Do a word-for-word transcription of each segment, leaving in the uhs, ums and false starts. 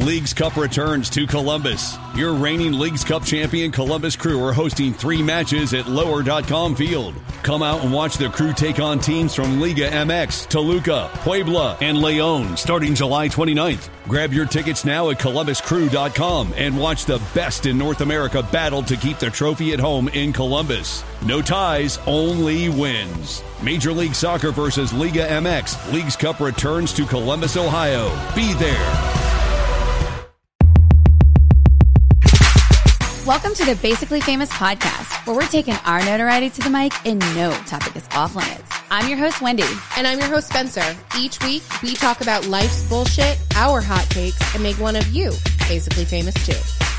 Leagues Cup returns to Columbus. Your reigning Leagues Cup champion Columbus Crew are hosting three matches at lower dot com Field. Come out and watch the Crew take on teams from Liga M X, Toluca, Puebla, and León starting July twenty-ninth. Grab your tickets now at columbus crew dot com and watch the best in North America battle to keep the trophy at home in Columbus. No ties, only wins. Major League Soccer versus Liga M X. Leagues Cup returns to Columbus, Ohio. Be there. Welcome to the Basically Famous podcast, where we're taking our notoriety to the mic and no topic is off limits. I'm your host, Wendy. And I'm your host, Spencer. Each week, we talk about life's bullshit, our hot takes, and make one of you basically famous too.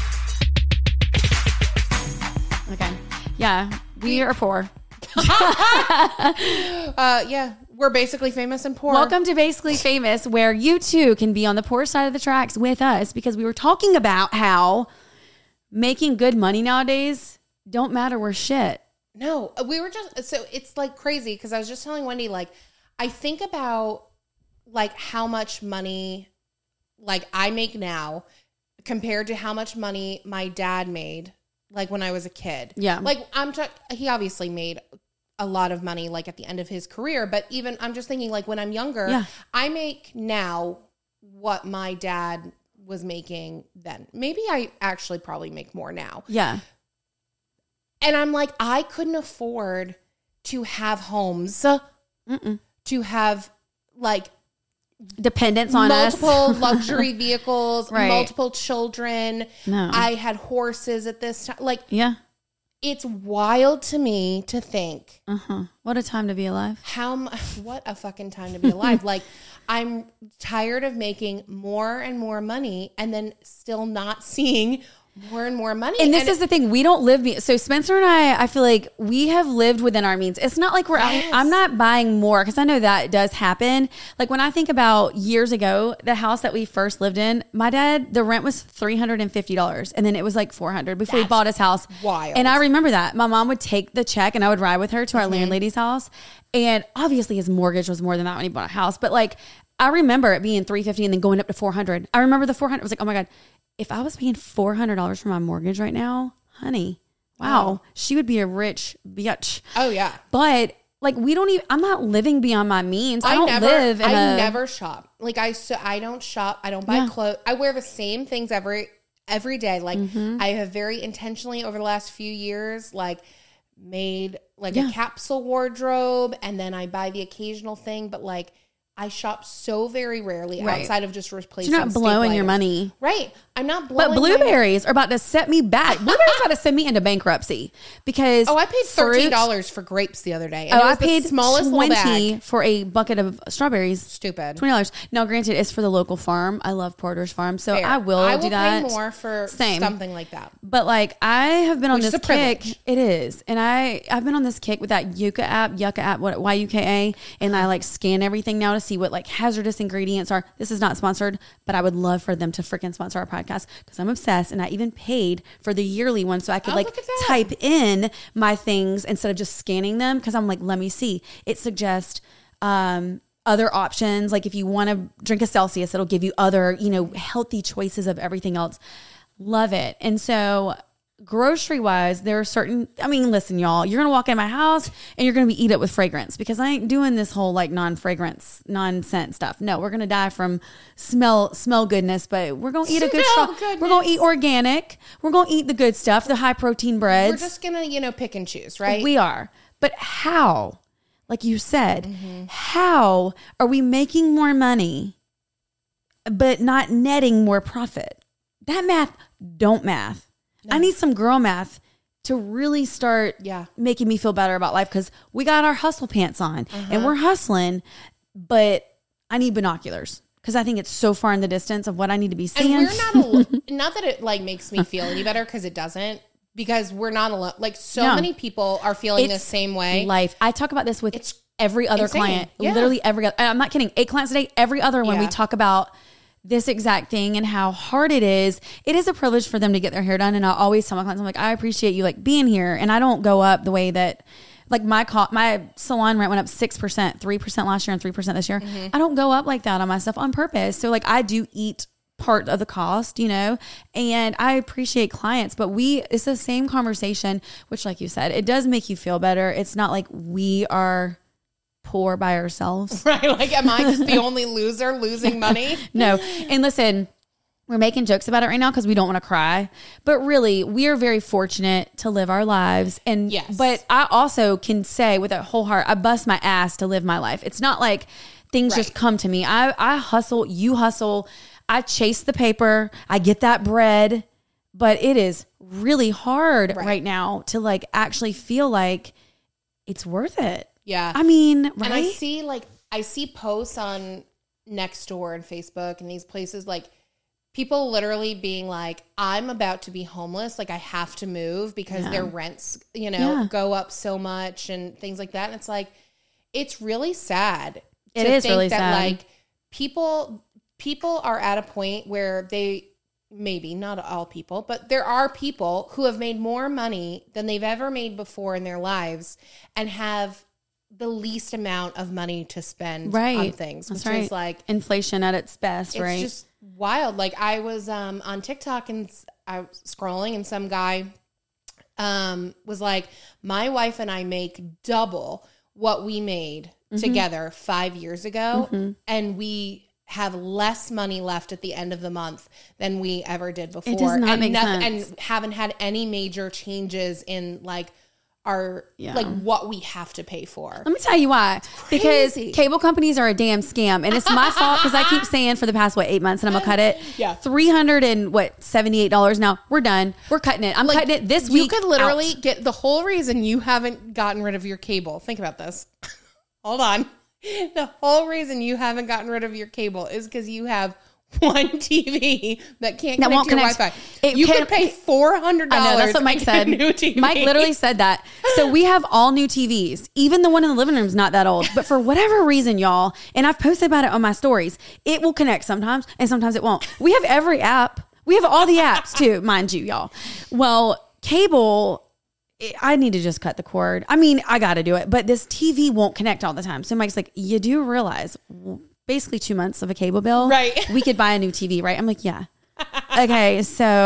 Okay. Yeah, we are poor. uh, yeah, we're basically famous and poor. Welcome to Basically Famous, where you too can be on the poor side of the tracks with us, because we were talking about how making good money nowadays don't matter worth shit. No, we were just, so it's like crazy because I was just telling Wendy, like, I think about like how much money like I make now compared to how much money my dad made like when I was a kid. Yeah. Like I'm, t- he obviously made a lot of money like at the end of his career, but even I'm just thinking like when I'm younger, yeah. I make now what my dad was making then. Maybe I actually probably make more now. Yeah. And I'm like, I couldn't afford to have homes, Mm-mm. to have like dependence on multiple us. luxury vehicles, right. multiple children. No. I had horses at this time. Like, yeah. It's wild to me to think. Uh-huh. What a time to be alive. How, what a fucking time to be alive. Like, I'm tired of making more and more money and then still not seeing more and more money. And this and is the thing. We don't live. Be- so Spencer and I, I feel like we have lived within our means. It's not like we're, yes. I'm not buying more because I know that does happen. Like when I think about years ago, the house that we first lived in, my dad, the rent was three hundred fifty dollars. And then it was like four hundred dollars before That's he bought his house. Wild. And I remember that. My mom would take the check and I would ride with her to our mm-hmm. landlady's house. And obviously his mortgage was more than that when he bought a house. But like, I remember it being three hundred fifty dollars and then going up to four hundred dollars. I remember the four hundred dollars. I was like, oh my God. If I was paying four hundred dollars for my mortgage right now, honey, wow, oh. she would be a rich bitch. Oh, yeah. But like, we don't even, I'm not living beyond my means. I, I don't never, live in I a, never shop. Like I, so I don't shop. I don't buy Yeah. clothes. I wear the same things every, every day. Like Mm-hmm. I have very intentionally over the last few years, like made like Yeah. a capsule wardrobe. And then I buy the occasional thing, but like, I shop so very rarely Right. outside of just replacing. You're not staple blowing your items. money. Right. I'm not blowing But blueberries are about to set me back. Blueberries about to send me into bankruptcy because Oh, I paid thirteen dollars fruit- for grapes the other day. And Oh, it I was the paid smallest little twenty bag. for a bucket of strawberries. Stupid. twenty dollars. Now, granted, it's for the local farm. I love Porter's Farm, so Fair. I will I do will that. pay more for Same. something like that. But like I have been on Which is this a privilege. kick. It is. And I, I've been on this kick with that Yuka app, Yuka app, what Y U K A. And I like scan everything now to see what like hazardous ingredients are. This is not sponsored, but I would love for them to freaking sponsor our podcast because I'm obsessed. And I even paid for the yearly one so I could Oh, like look at that. type in my things instead of just scanning them. Cause I'm like, let me see. It suggests, um, other options. Like if you want to drink a Celsius, it'll give you other, you know, healthy choices of everything else. Love it. And so grocery wise, there are certain, I mean, listen, y'all, you're going to walk in my house and you're going to be eat it with fragrance because I ain't doing this whole like non-fragrance, non-scent stuff. No, we're going to die from smell, smell goodness, but we're going to eat a good Smell stuff. goodness. We're going to eat organic. We're going to eat the good stuff, the high protein breads. We're just going to, you know, pick and choose, right? We are. But how, like you said, Mm-hmm. how are we making more money, but not netting more profit? That math don't math. No. I need some girl math to really start Yeah. making me feel better about life because we got our hustle pants on Uh-huh. and we're hustling, but I need binoculars because I think it's so far in the distance of what I need to be seeing. And we're not alone. Not that it like makes me feel any better because it doesn't, because we're not alone. Like so No. many people are feeling the It's same way. Life. I talk about this with It's every other insane. client, Yeah. literally every other, I'm not kidding. Eight clients a day, every other one. Yeah. We talk about this exact thing and how hard it is. It is a privilege for them to get their hair done. And I always tell my clients, I'm like, I appreciate you like being here. And I don't go up the way that like my co- my salon rent went up six percent, three percent last year and three percent this year. Mm-hmm. I don't go up like that on my stuff on purpose. So like I do eat part of the cost, you know, and I appreciate clients, but we, it's the same conversation, which like you said, it does make you feel better. It's not like we are poor by ourselves. Right. Like, am I just the only loser losing money? No. And listen, we're making jokes about it right now because we don't want to cry, but really we are very fortunate to live our lives. And, yes. but I also can say with a whole heart, I bust my ass to live my life. It's not like things right. just come to me. I, I hustle, you hustle, I chase the paper, I get that bread, but it is really hard right, right now to like actually feel like it's worth it. Yeah. I mean, right. And I see like, I see posts on Nextdoor and Facebook and these places like, people literally being like, I'm about to be homeless. Like I have to move because yeah. their rents, you know, yeah. go up so much and things like that. And it's like, it's really sad. It is really that, sad. Like people, people are at a point where they, maybe not all people, but there are people who have made more money than they've ever made before in their lives and have the least amount of money to spend right. on things. That's which right. is like inflation at its best, it's right? It's just wild. Like I was um, on TikTok and I was scrolling and some guy um, was like, my wife and I make double what we made mm-hmm. together five years ago. Mm-hmm. And we have less money left at the end of the month than we ever did before. It does not and make nothing, sense. And haven't had any major changes in like our yeah. like what we have to pay for. Let me tell you why. Because cable companies are a damn scam, and it's my fault because I keep saying for the past what eight months, and I'm gonna cut it. Yeah, three hundred and what seventy eight dollars now. We're done. We're cutting it. I'm like, cutting it this you week. You could literally out. get the whole reason you haven't gotten rid of your cable. Think about this. Hold on. The whole reason you haven't gotten rid of your cable is because you have one T V that can't that connect won't to your connect. Wi-Fi. It you can, could pay four hundred dollars. I know, that's what Mike said. New T V. Mike literally said that. So we have all new T Vs. Even the one in the living room is not that old. But for whatever reason, y'all, and I've posted about it on my stories, it will connect sometimes and sometimes it won't. We have every app. We have all the apps too, mind you, y'all. Well, cable, I need to just cut the cord. I mean, I got to do it. But this T V won't connect all the time. So Mike's like, you do realize basically two months of a cable bill, right? We could buy a new T V, right? I'm like, yeah. Okay,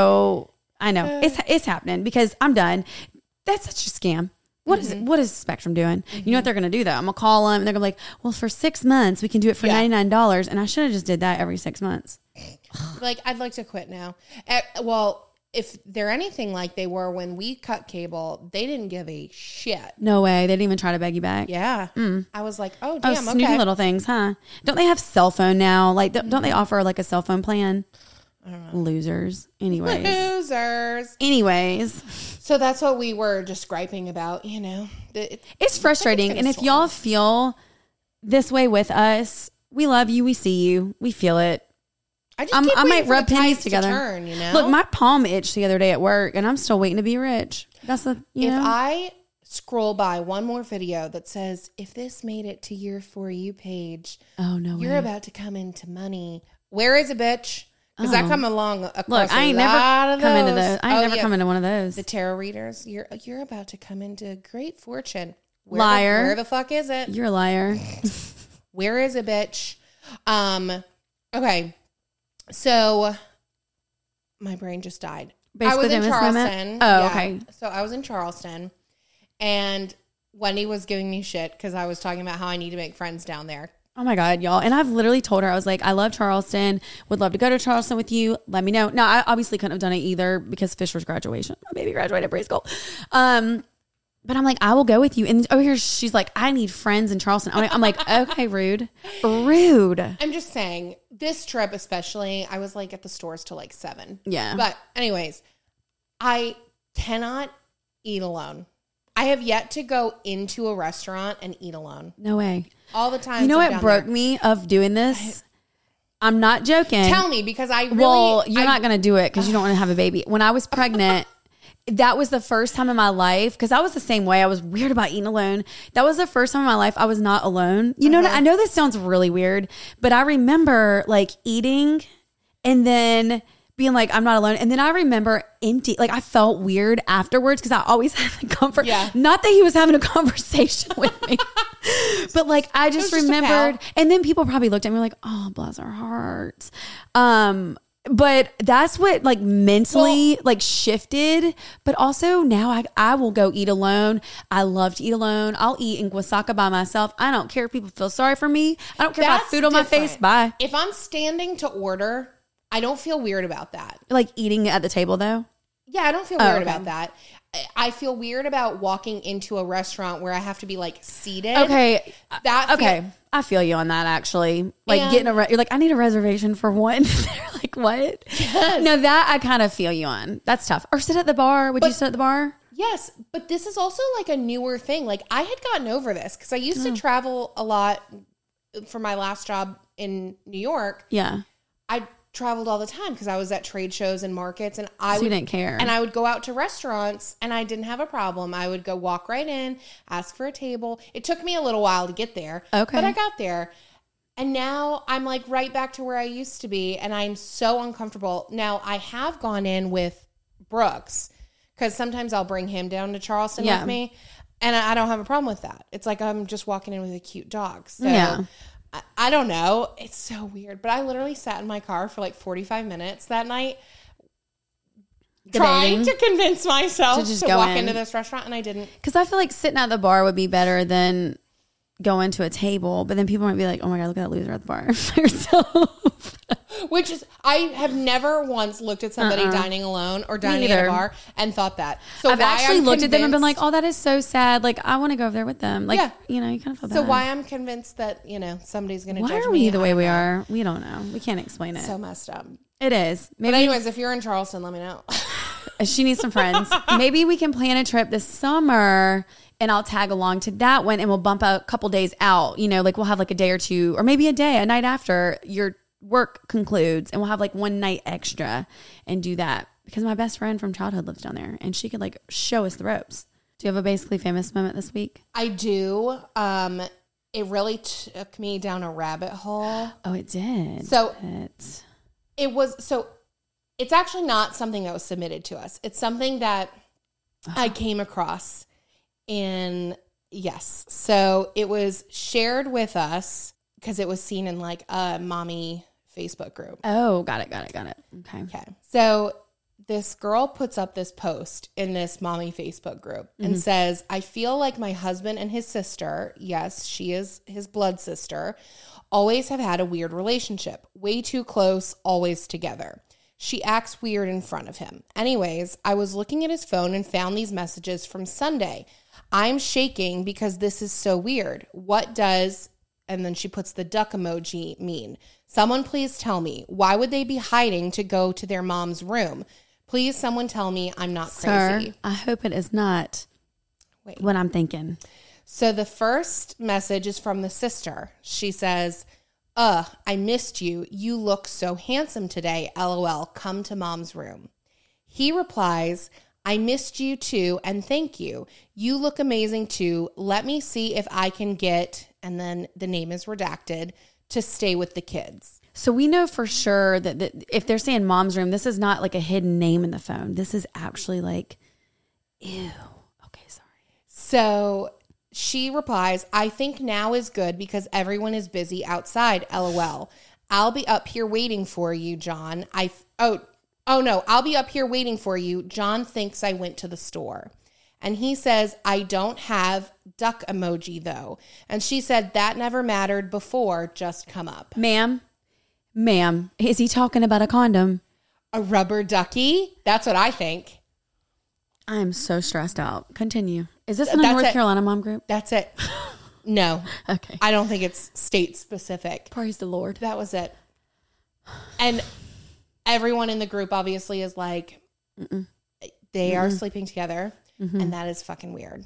so I know it's it's happening because I'm done. That's such a scam. What mm-hmm. is what is Spectrum doing? Mm-hmm. You know what they're gonna do though? I'm gonna call them and they're gonna be like, well, for six months we can do it for yeah. ninety-nine dollars, and I should have just did that every six months. Like I'd like to quit now. Uh, well. If they're anything like they were when we cut cable, they didn't give a shit. No way. They didn't even try to beg you back. Yeah. Mm. I was like, oh, damn, oh, snooty okay. little things, huh? Don't they have cell phone now? Like, don't, don't they offer like a cell phone plan? I don't know. Losers. Anyways. Losers. Anyways. So that's what we were just griping about, you know. It, it's frustrating. It's and if y'all feel this way with us, we love you. We see you. We feel it. I just keep I might for rub the pennies to together. Turn, you know? Look, my palm itched the other day at work, and I'm still waiting to be rich. That's the you if know. I scroll by one more video that says, "If this made it to your For You page, oh no, you're way. about to come into money." Where is it, bitch? Because oh. I come along. Across Look, I ain't a never lot of come those. into those. I ain't oh, never yeah. come into one of those. The tarot readers, you're you're about to come into great fortune. Where liar. The, where the fuck is it? You're a liar. Where is it, bitch? Um. Okay. So. My brain just died. Basically, I was in Charleston. Moment? Oh, yeah. okay. So I was in Charleston, and Wendy was giving me shit because I was talking about how I need to make friends down there. Oh my God, y'all. And I've literally told her, I was like, I love Charleston. Would love to go to Charleston with you. Let me know. No, I obviously couldn't have done it either because Fisher's graduation. My baby graduated preschool. Um, but I'm like, I will go with you. And over here, she's like, I need friends in Charleston. I'm like, okay, rude. Rude. I'm just saying, this trip especially, I was like at the stores till like seven. Yeah. But anyways, I cannot eat alone. I have yet to go into a restaurant and eat alone. No way. All the time. You know what broke there. me of doing this? I, I'm not joking. Tell me, because I really... Well, you're I, not going to do it because you don't want to have a baby. When I was pregnant... That was the first time in my life, because I was the same way. I was weird about eating alone. That was the first time in my life I was not alone. You know, uh-huh. I know this sounds really weird, but I remember like eating and then being like, I'm not alone. And then I remember empty, like I felt weird afterwards because I always had the comfort. Yeah. Not that he was having a conversation with me, but like I just remembered. Just and then people probably looked at me like, oh, bless our hearts. Um, But that's what like mentally well, like shifted. But also now I, I will go eat alone. I love to eat alone. I'll eat in Guasaca by myself. I don't care if people feel sorry for me. I don't care if I have food on different. my face. Bye. If I'm standing to order, I don't feel weird about that. Like eating at the table though? Yeah, I don't feel weird oh, okay. about that. I feel weird about walking into a restaurant where I have to be like seated. Okay. That okay. Feel- I feel you on that actually. Like and, getting a, re- you're like, I need a reservation for one. They're like, what? Yes. No, that I kind of feel you on. That's tough. Or sit at the bar. Would but, you sit at the bar? Yes. But this is also like a newer thing. Like I had gotten over this because I used oh. to travel a lot for my last job in New York. Yeah. I traveled all the time because I was at trade shows and markets and I so would, you didn't care. And I would go out to restaurants and I didn't have a problem. I would go walk right in, ask for a table. It took me a little while to get there. Okay. But I got there. And now I'm like right back to where I used to be and I'm so uncomfortable. Now I have gone in with Brooks because sometimes I'll bring him down to Charleston yeah. with me and I don't have a problem with that. It's like I'm just walking in with a cute dog. So yeah. I don't know. It's so weird. But I literally sat in my car for like forty-five minutes that night Debating. trying to convince myself to, just to go walk in. into this restaurant and I didn't. Because I feel like sitting at the bar would be better than going to a table. But then people might be like, oh my God, look at that loser at the bar by herself. Which is, I have never once looked at somebody uh-uh. dining alone or dining at a bar and thought that. So I've why actually I'm looked at them and been convinced- like, oh, that is so sad. Like, I want to go over there with them. Like, Yeah. you know, you kind of feel bad. So why I'm convinced that, you know, somebody's going to judge me. Why are we the I way don't we know. are? We don't know. We can't explain it. So messed up. It is. Maybe But anyways, if you're in Charleston, let me know. she needs some friends. Maybe we can plan a trip this summer and I'll tag along to that one and we'll bump a couple days out. You know, like we'll have like a day or two or maybe a day, a night after your work concludes and we'll have like one night extra and do that because my best friend from childhood lives down there and she could like show us the ropes. Do you have a basically famous moment this week? I do. Um, it really took me down a rabbit hole. Oh, it did. So it, it was, so it's actually not something that was submitted to us. It's something that oh. I came across in, yes. So it was shared with us because it was seen in like a mommy Facebook group. Oh, got it, got it, got it. Okay. Okay. So this girl puts up this post in this mommy Facebook group and mm-hmm. says, I feel like my husband and his sister, yes, she is his blood sister, always have had a weird relationship. Way too close, always together. She acts weird in front of him. Anyways, I was looking at his phone and found these messages from Sunday. I'm shaking because this is so weird. What does, and then she puts the duck emoji mean? Someone please tell me, why would they be hiding to go to their mom's room? Please, someone tell me I'm not crazy. Sir, I hope it is not Wait. what I'm thinking. So the first message is from the sister. She says, uh, I missed you. You look so handsome today. LOL. Come to mom's room. He replies, I missed you too, and thank you. You look amazing too. Let me see if I can get, and then the name is redacted, to stay with the kids. So we know for sure that, that if they're saying mom's room, this is not like a hidden name in the phone. This is actually like, ew. Okay, sorry. So she replies, I think now is good because everyone is busy outside. LOL. I'll be up here waiting for you, John. I oh oh no, I'll be up here waiting for you. John thinks I went to the store. And he says, I don't have duck emoji though. And she said, that never mattered before, just come up. Ma'am, ma'am, is he talking about a condom? A rubber ducky? That's what I think. I am so stressed out. Continue. Is this in a That's North it. Carolina mom group? That's it. No. Okay. I don't think it's state specific. Praise the Lord. That was it. And everyone in the group obviously is like, Mm-mm. they Mm-mm. are sleeping together. Mm-hmm. And that is fucking weird.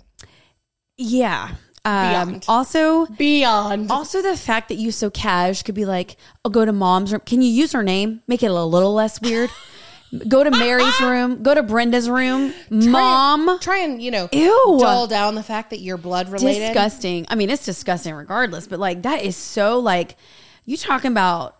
Yeah. Um, Beyond. Also, Beyond. Also, the fact that you so cash could be like, I'll go to mom's room. Can you use her name? Make it a little less weird. Go to Mary's room. Go to Brenda's room. Try Mom. And, try and, you know, Ew. dull down the fact that you're blood related. Disgusting. I mean, it's disgusting regardless, but like that is so like, you talking about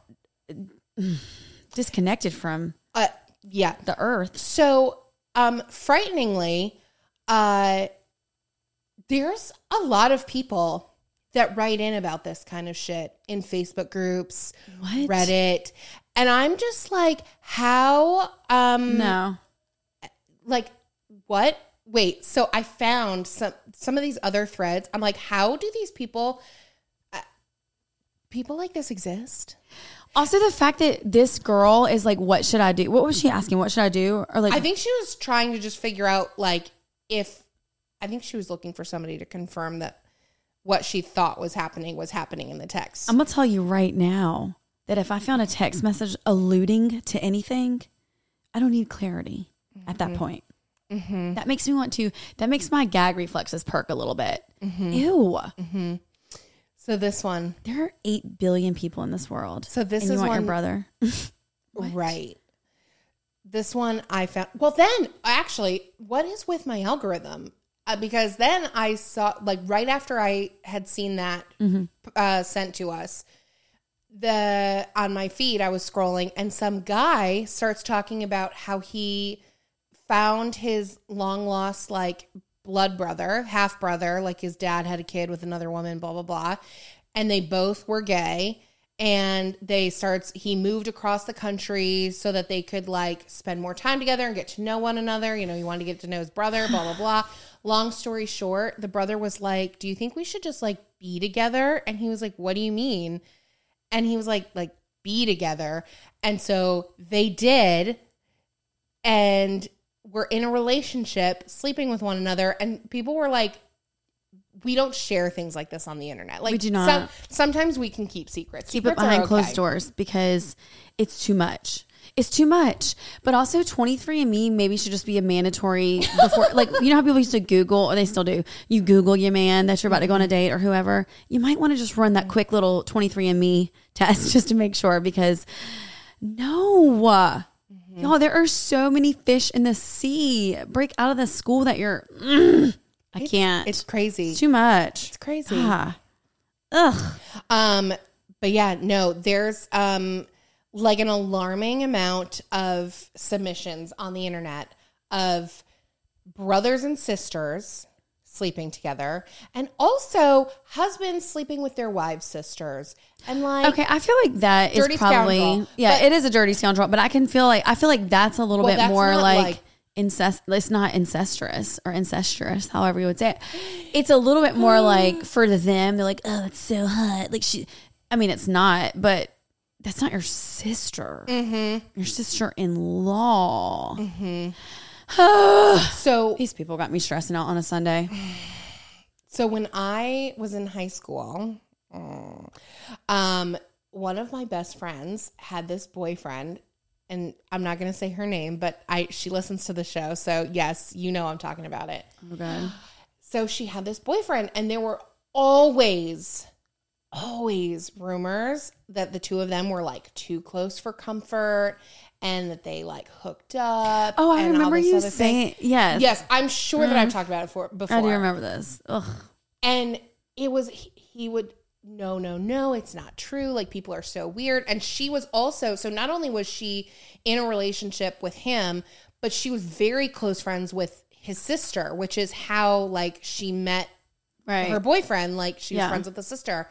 disconnected from uh, yeah. the earth. So, um, frighteningly, uh, there's a lot of people that write in about this kind of shit in Facebook groups, what? Reddit. And I'm just like, how, um, No. like, what? Wait, so I found some, some of these other threads. I'm like, how do these people, uh, people like this exist? Also, the fact that this girl is like, what should I do? What was she asking? What should I do? Or like, I think she was trying to just figure out, like, if, I think she was looking for somebody to confirm that what she thought was happening was happening in the text. I'm going to tell you right now that if I found a text message alluding to anything, I don't need clarity mm-hmm. at that point. Mm-hmm. That makes me want to, that makes my gag reflexes perk a little bit. Mm-hmm. Ew. Mm-hmm. So this one. There are eight billion people in this world. So this and is you want one, your brother. Right. This one I found. Well, then actually, what is with my algorithm? Uh, because then I saw, like, right after I had seen that mm-hmm. uh, sent to us, the on my feed, I was scrolling, and some guy starts talking about how he found his long lost, like, blood brother, half brother, like his dad had a kid with another woman, blah, blah, blah. And they both were gay. And they starts, he moved across the country so that they could, like, spend more time together and get to know one another. You know, he wanted to get to know his brother, blah, blah, blah. Long story short, the brother was like, do you think we should just, like, be together? And he was like, what do you mean? And he was like, like, be together. And so they did. And we're in a relationship, sleeping with one another. And people were like, we don't share things like this on the internet. Like, we do not. Some, sometimes we can keep secrets. Keep secrets it behind okay. closed doors because it's too much. It's too much. But also twenty-three and me maybe should just be a mandatory before, like, you know how people used to Google, or they still do. You Google your man that you're about to go on a date or whoever. You might want to just run that quick little twenty-three and me test just to make sure, because no. Mm-hmm. Y'all, there are so many fish in the sea. Break out of the school that you're... Mm, I it's, can't. It's crazy. It's too much. It's crazy. Ah. Ugh. Um, but yeah, no, there's um like an alarming amount of submissions on the internet of brothers and sisters sleeping together, and also husbands sleeping with their wives' sisters. And like, okay, I feel like that is dirty probably scoundrel. yeah, But- it is a dirty scoundrel, but I can feel like I feel like that's a little Well, bit that's more not like, like- incest. It's not incestuous or incestuous, however you would say it. It's a little bit more like for them. They're like, oh, that's so hot. Like she, I mean, it's not, but that's not your sister. Mm-hmm. Your sister-in-law. Mm-hmm. So these people got me stressing out on a Sunday. So when I was in high school, um, one of my best friends had this boyfriend, and I'm not going to say her name, but I she listens to the show, so yes, you know I'm talking about it. Oh God. So she had this boyfriend, and there were always, always rumors that the two of them were like too close for comfort, and that they like hooked up. Oh, I and all remember this you other saying thing. yes. Yes, I'm sure that I've talked about it for, before. I do remember this. Ugh. And it was, he, he would, no, no, no, it's not true. Like, people are so weird. And she was also, so not only was she in a relationship with him, but she was very close friends with his sister, which is how, like, she met right. her boyfriend. Like, she was Yeah. friends with the sister.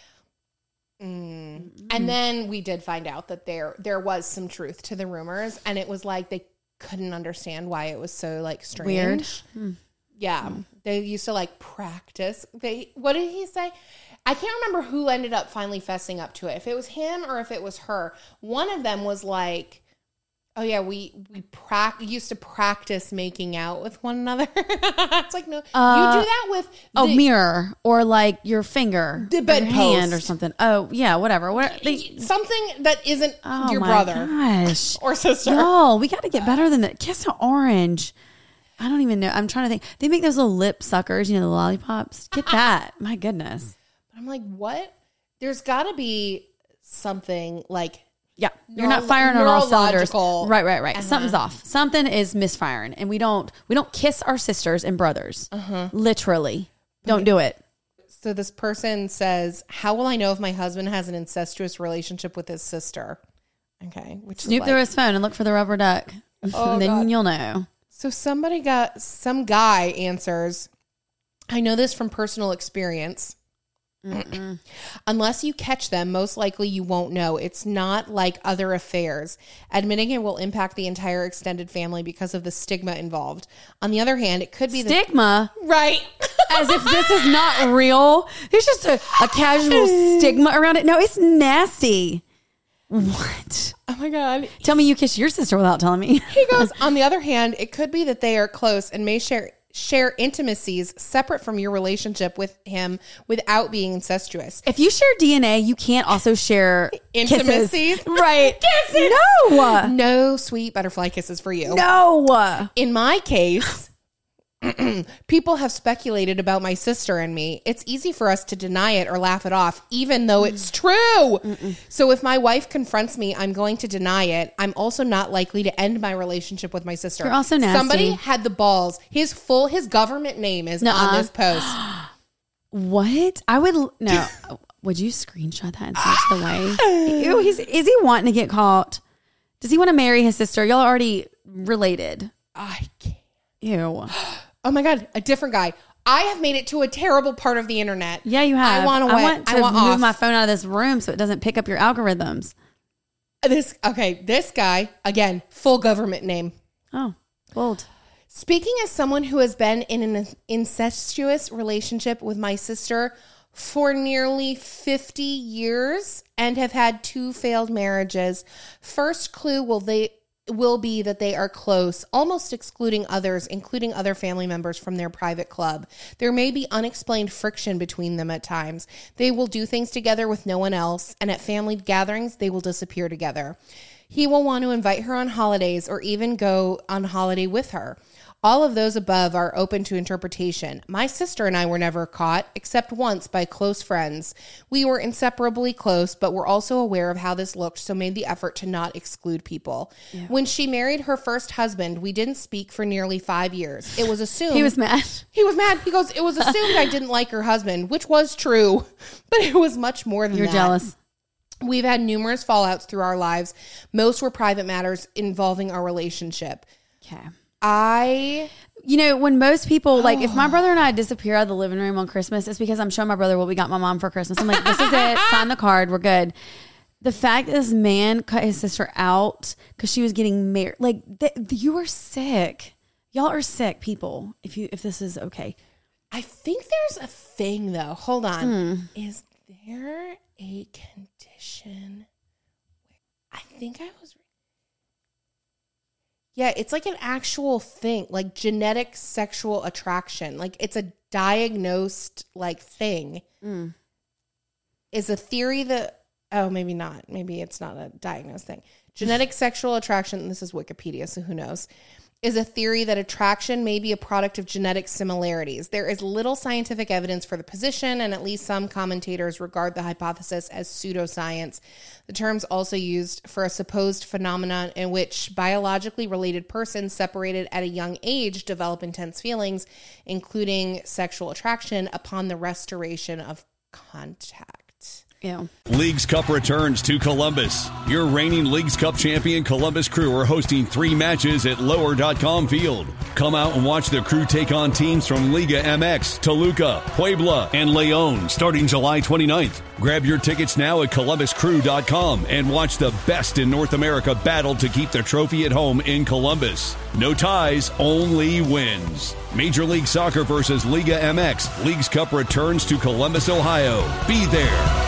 Mm. Mm-hmm. And then we did find out that there there was some truth to the rumors. And it was like they couldn't understand why it was so, like, strange. Weird. Hmm. Yeah. Mm. They used to, like, practice. They, what did he say? I can't remember who ended up finally fessing up to it. If it was him or if it was her. One of them was like, oh yeah, we we pra- used to practice making out with one another. It's like, no, Uh, you do that with Oh, the, mirror or like your finger, The or your bedpost. hand or something. Oh yeah, whatever. What they? something that isn't Oh your my brother gosh, or sister. y'all, we got to get better than that. Kiss an orange. I don't even know. I'm trying to think. They make those little lip suckers, you know, the lollipops. Get that. My goodness. I'm like, what? There's got to be something like. Yeah, you're Neuro- not firing on all cylinders. neurological. Right, right, right. Uh-huh. Something's off. Something is misfiring, and we don't we don't kiss our sisters and brothers. Uh-huh. Literally, don't do it. So this person says, how will I know if my husband has an incestuous relationship with his sister? Okay. Which Snoop is through like, his phone and look for the rubber duck. Oh, and then God. you'll know. so somebody got, some guy answers, I know this from personal experience. Unless you catch them, most likely you won't know. It's not like other affairs. Admitting it will impact the entire extended family because of the stigma involved. On the other hand, it could be Stigma? The- right. As if this is not real. There's just a, a casual stigma around it. No, it's nasty. What? Oh my God. Tell me you kissed your sister without telling me. He goes, on the other hand, it could be that they are close and may share share intimacies separate from your relationship with him without being incestuous. If you share D N A, you can't also share Intimacies. Kisses. Right. Kisses. No. No sweet butterfly kisses for you. No. In my case, people have speculated about my sister and me. It's easy for us to deny it or laugh it off, even though it's true. Mm-mm. So if my wife confronts me, I'm going to deny it. I'm also not likely to end my relationship with my sister. You're also nasty. Somebody had the balls. His full, his government name is Nuh-uh. on this post. What? I would, no. Would you screenshot that and send it to the way? Ew, he's, is he wanting to get caught? Does he want to marry his sister? Y'all are already related. I can't. Ew. Oh my God, a different guy. I have made it to a terrible part of the internet. Yeah, you have. I want I want to I want move off. my phone out of this room so it doesn't pick up your algorithms. This okay, this guy, again, full government name. Oh, bold. Speaking as someone who has been in an incestuous relationship with my sister for nearly fifty years and have had two failed marriages, first clue will they will be that they are close, almost excluding others, including other family members from their private club. There may be unexplained friction between them at times. They will do things together with no one else, and at family gatherings, they will disappear together. He will want to invite her on holidays or even go on holiday with her. All of those above are open to interpretation. My sister and I were never caught, except once by close friends. We were inseparably close, but were also aware of how this looked, so made the effort to not exclude people. Yeah. When she married her first husband, we didn't speak for nearly five years. It was assumed... He was mad. He was mad. He goes, it was assumed I didn't like her husband, which was true, but it was much more than You're that. You're jealous. We've had numerous fallouts through our lives. Most were private matters involving our relationship. Okay. I, you know, when most people, like, if my brother and I disappear out of the living room on Christmas, it's because I'm showing my brother what we got my mom for Christmas. I'm like, this is it. Sign the card. We're good. The fact that this man cut his sister out because she was getting married, like, th- you are sick. Y'all are sick people. If you, if this is okay. I think there's a thing though. Hold on. Hmm. Is there a condition? I think I was. Yeah, it's like an actual thing, like genetic sexual attraction. Like it's a diagnosed like thing. Mm. Is a theory that, oh, maybe not. Maybe it's not a diagnosed thing. Genetic sexual attraction, this is Wikipedia, so who knows, is a theory that attraction may be a product of genetic similarities. There is little scientific evidence for the position, and at least some commentators regard the hypothesis as pseudoscience. The term's also used for a supposed phenomenon in which biologically related persons separated at a young age develop intense feelings, including sexual attraction, upon the restoration of contact. Yeah. Leagues Cup returns to Columbus. Your reigning Leagues Cup champion Columbus Crew are hosting three matches at lower dot com field. Come out and watch the Crew take on teams from Liga M X, Toluca, Puebla, and Leon starting July twenty-ninth. Grab your tickets now at columbus crew dot com and watch the best in North America battle to keep the trophy at home in Columbus. No ties, only wins. Major League Soccer versus Liga M X. Leagues Cup returns to Columbus, Ohio. Be there.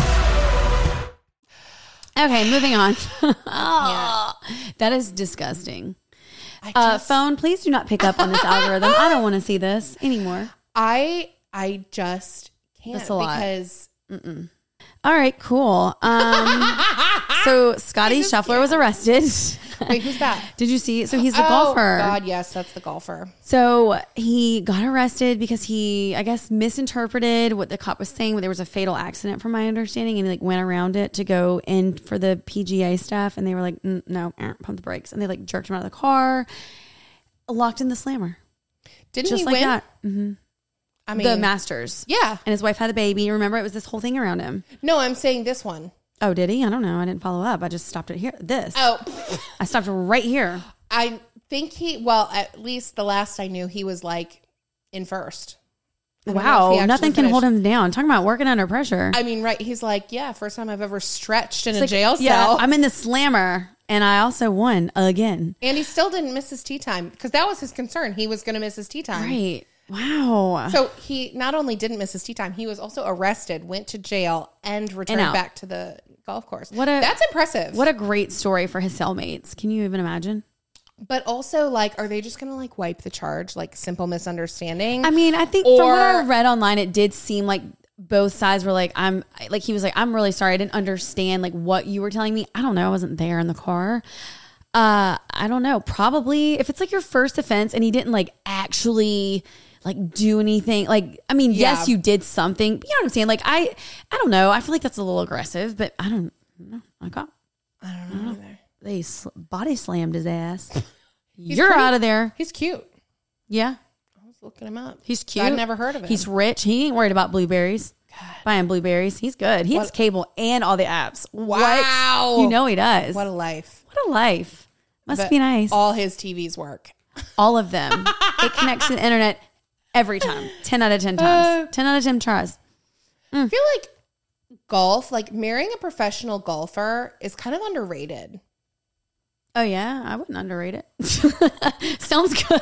Okay, moving on. Yeah. That is disgusting. I just, Uh, phone, please do not pick up on this algorithm. I don't want to see this anymore. I I just can't That's a lot. because Mm-mm. All right, cool. Um, so Scotty Scheffler was arrested. wait, who's that? Did you see? So he's a Oh, golfer. God, yes, that's the golfer. So he got arrested because he, I guess, misinterpreted what the cop was saying. There was a fatal accident, from my understanding, and he like went around it to go in for the P G A stuff, and they were like, mm, "No, eh, pump the brakes," and they like jerked him out of the car, locked in the slammer, Didn't just he like win? that. Mm-hmm. I mean, The Masters, yeah. and his wife had a baby. Remember, it was this whole thing around him. No, I'm saying this one. Oh, did he? I don't know. I didn't follow up. I just stopped it here. This. Oh, I stopped right here. I think he. Well, at least the last I knew, he was like in first. I don't know if Wow. he actually Nothing can finished. hold him down. Talking about working under pressure. I mean, right. He's like, yeah, first time I've ever stretched in It's a like, jail cell. yeah, I'm in the slammer and I also won again. And he still didn't miss his tea time because that was his concern. He was going to miss his tea time. Right. Wow. So he not only didn't miss his tea time, he was also arrested, went to jail, and returned out. back to the golf course. What a- That's impressive. What a great story for his cellmates. Can you even imagine? But also, like, are they just going to like wipe the charge, like simple misunderstanding? I mean, I think from what I Or- read online, it did seem like both sides were like, I'm like, he was like, I'm really sorry. I didn't understand like what you were telling me. I don't know. I wasn't there in the car. Uh, I don't know. Probably if it's like your first offense and he didn't like actually like do anything. Like, I mean, Yeah. yes, you did something. But you know what I'm saying? Like, I, I don't know. I feel like that's a little aggressive, but I don't know. I got, I don't know either. they sl- body slammed his ass. He's You're pretty- out of there. He's cute. Yeah. I was looking him up. He's cute. I'd never heard of him. He's rich. He ain't worried about blueberries. Buying blueberries. He's good. He has What- cable and all the apps. Wow. What? You know he does. What What a life. a, life. Must But be nice. All, All his T Vs work. of them. It connects to the internet every time. ten out of ten times. Uh, ten out of ten tries. I feel like golf, like marrying a professional golfer is kind of underrated. Oh, yeah. I wouldn't underrate it. Sounds good.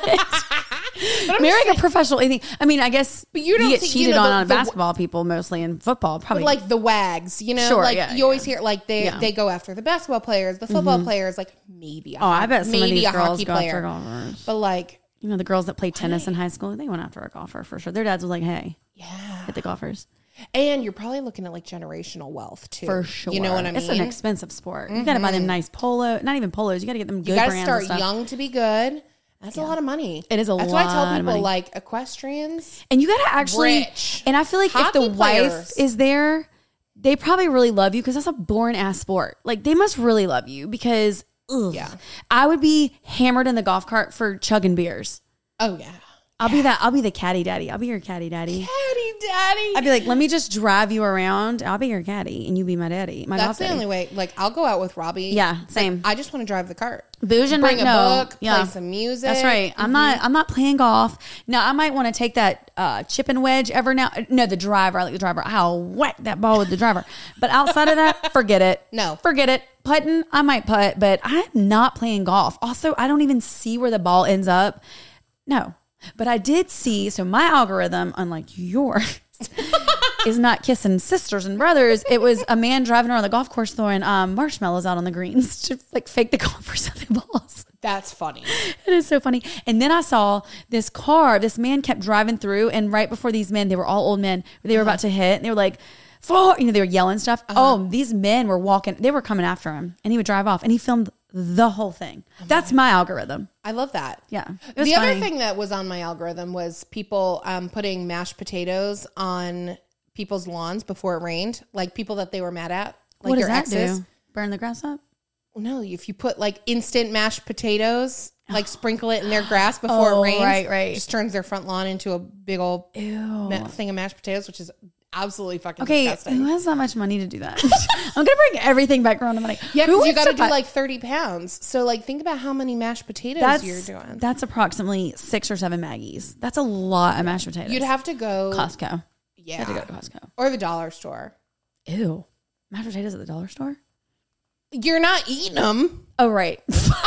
But I'm Marrying just a professional anything. I mean, I guess But you don't get think- you cheated know, on the- on the- basketball people mostly and football. Probably. But like the wags, you know, Sure, like yeah, you always yeah. hear like they Yeah. they go after the basketball players, the football players, like maybe. A oh, I bet some maybe of these a girls hockey go player, after golfers. but like You know, the girls that play tennis in high school, they went after a golfer for sure. Their dads was like, hey, yeah, hit the golfers. and you're probably looking at like generational wealth too, For sure. You know what I mean? It's an expensive sport. You got to buy them nice polo, not even polos. You got to get them good you got to brands start and stuff. young to be good. That's a lot of money. It is a That's why I lot tell of people money. like equestrians. And you got to actually, Rich. and I feel like if the Hockey wife players. is there, they probably really love you because that's a boring ass sport. Like they must really love you because ugh, Yeah. I would be hammered in the golf cart for chugging beers. Oh yeah, I'll be that. I'll be the caddy daddy. I'll be your caddy daddy. daddy, daddy. I'd be like, let me just drive you around. I'll be your caddy and you be my daddy. My golf That's the daddy. only way. Like I'll go out with Robbie. Yeah, Like, same. I just want to drive the cart. Bouge and Bring like, a no. book, Yeah. play some music. That's right. I'm not. I'm not playing golf. Now I might want to take that uh, chip and wedge ever now. No, the driver. I like the driver. I'll whack that ball with the driver. But outside of that, forget it. No. forget it. Putting, I might putt, but I'm not playing golf. Also, I don't even see where the ball ends up. No, but I did see. So my algorithm, unlike yours, is not kissing sisters and brothers. It was a man driving around the golf course throwing um, marshmallows out on the greens to like fake the golfers at the balls. That's funny. It is so funny. And then I saw this car, this man kept driving through, and right before these men, they were all old men, they were about to hit, and they were like, "For," you know, they were yelling stuff. Oh, these men were walking, they were coming after him, and he would drive off, and he filmed the whole thing. That's my algorithm. I love that. Yeah. It was The other funny. thing that was on my algorithm was people um, putting mashed potatoes on people's lawns before it rained, like people that they were mad at, like what does your that exes. do? Burn the grass up? No, if you put like instant mashed potatoes, like sprinkle it in their grass before Oh, it rains, right, right. just turns their front lawn into a big old Ew. ma- thing of mashed potatoes, which is absolutely fucking Okay, disgusting. who has that much money to do that? I'm gonna bring everything back around to money. Yeah, Who because you wants got to do buy- like thirty pounds. So like, think about how many mashed potatoes that's you're doing. that's approximately six or seven Maggies. That's a lot of mashed potatoes. You'd have to go, Costco. yeah, You have to go to Costco. or the dollar store. Ew, mashed potatoes at the dollar store. You're not eating them. Oh right.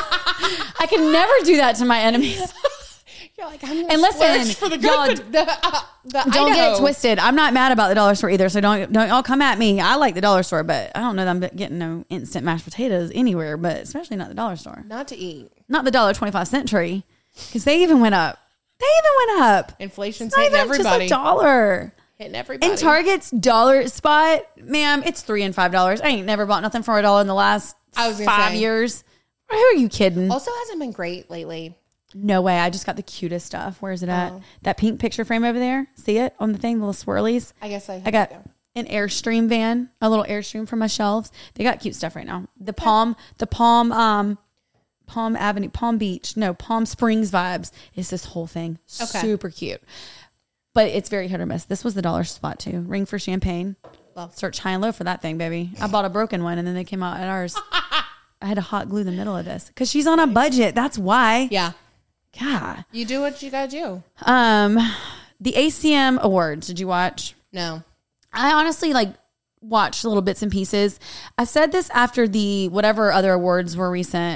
I can never do that to my enemies. You're like, I'm And listen, for the y'all good. The, uh, the Don't get Idaho. it twisted. I'm not mad about the dollar store either. So don't don't all come at me. I like the dollar store, but I don't know that I'm getting no instant mashed potatoes anywhere, but especially not the dollar store. Not to eat. Not the dollar twenty five cent tree, because they even went up. They even went up. Inflation's It's not hitting even everybody. just a dollar. Hitting everybody. In Target's dollar spot, ma'am, it's three and five dollars. I ain't never bought nothing for a dollar in the last I was gonna five say. years. Who are you kidding? Also hasn't been great lately. No way. I just got the cutest stuff. Where's it at? Oh. That pink picture frame over there. See it on the thing, the little swirlies? I guess I. I got have to go. an Airstream van, a little Airstream for my shelves. They got cute stuff right now. The Palm, the Palm, um, Palm Avenue, Palm Beach, no, Palm Springs vibes is this whole thing. Okay. Super cute. But it's very hit or miss. This was the dollar spot too. Ring for champagne. Love. Search high and low for that thing, baby. I bought a broken one and then they came out at ours. I had to hot glue the middle of this because she's on a budget. That's why. Yeah. God. You do what you gotta do. Um, the A C M Awards. Did you watch? No. I honestly like watched little bits and pieces. I said this after the whatever other awards were recent.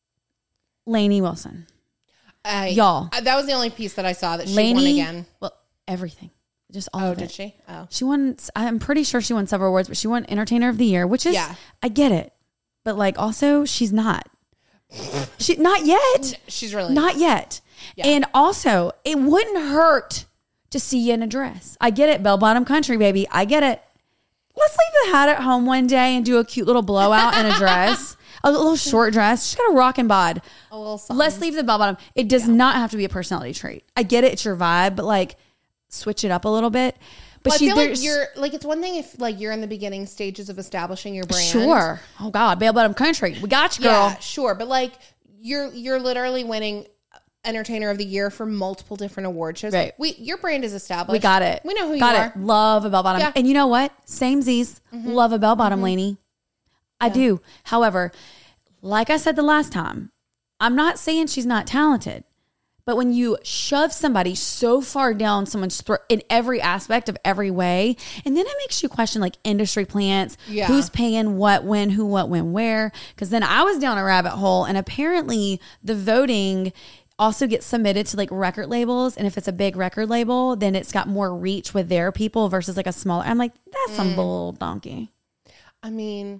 Lainey Wilson. I, Y'all. I, that was the only piece that I saw that she Lainey, won again. Well, everything. Just all Oh, of it. did she? Oh. She won, I'm pretty sure she won several awards, but she won Entertainer of the Year, which is, Yeah. I get it. But like also, she's not. She Not yet. She's really Not yet. Yeah. And also, it wouldn't hurt to see you in a dress. I get it. Bell bottom country, baby. I get it. Let's leave the hat at home one day and do a cute little blowout in a dress. A little short dress. She's got a rockin' bod. a little something. Let's leave the bell bottom. It does not have to be a personality trait. I get it. It's your vibe, but like switch it up a little bit. But Well, she, I feel like there's- you're like, it's one thing if like you're in the beginning stages of establishing your brand. Sure. Oh God, bell bottom country. We got you, girl. Yeah, sure. But like you're you're literally winning Entertainer of the Year for multiple different award shows. Right. We your brand is established. We got it. We know who got you it. are. Love a bell bottom. Yeah. And you know what? Same Z's. Love a bell bottom, Lainey. I do. However, like I said the last time, I'm not saying she's not talented. But when you shove somebody so far down someone's throat in every aspect of every way, and then it makes you question like industry plants, Yeah. who's paying what, when, who, what, when, where. Because then I was down a rabbit hole, and apparently the voting also gets submitted to like record labels. And if it's a big record label, then it's got more reach with their people versus like a smaller. I'm like, that's some bull donkey. I mean,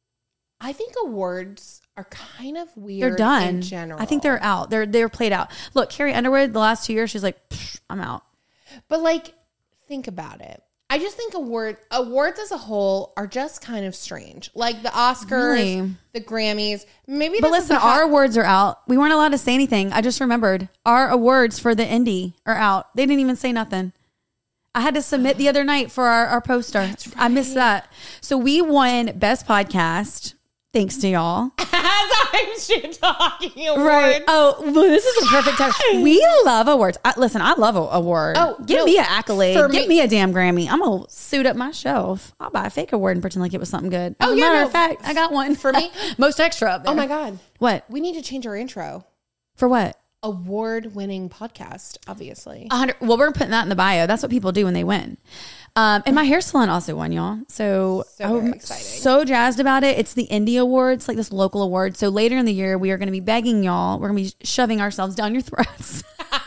I think awards are kind of weird. They're done. in general. I think they're out. They're they're played out. Look, Carrie Underwood, the last two years, she's like, "Psh, I'm out. But like, think about it. I just think award awards as a whole are just kind of strange. Like the Oscars, Really? the Grammys. Maybe. But this is listen, the our hot- awards are out. We weren't allowed to say anything. I just remembered our awards for the indie are out. They didn't even say nothing. I had to submit the other night for our, our poster. I missed that. So we won Best Podcast. Thanks to y'all. as I'm shit talking awards. Right. Oh, well, this is a perfect time. We love awards. I, listen, I love a award. Oh, give no, me an accolade. for Give me- me a damn Grammy. I'm going to suit up my shelf. I'll buy a fake award and pretend like it was something good. As Oh, a yeah, matter no, of fact, I got one. for me? Most extra up there. Oh my God. What? We need to change our intro. For what? Award-winning podcast, obviously. A hundred. Well, we're putting that in the bio. That's what people do when they win. Um, and my hair salon also won, y'all. So, So very I'm exciting. so jazzed about it. It's the Indie Awards, like this local award. So later in the year, we are going to be begging y'all. We're going to be shoving ourselves down your throats.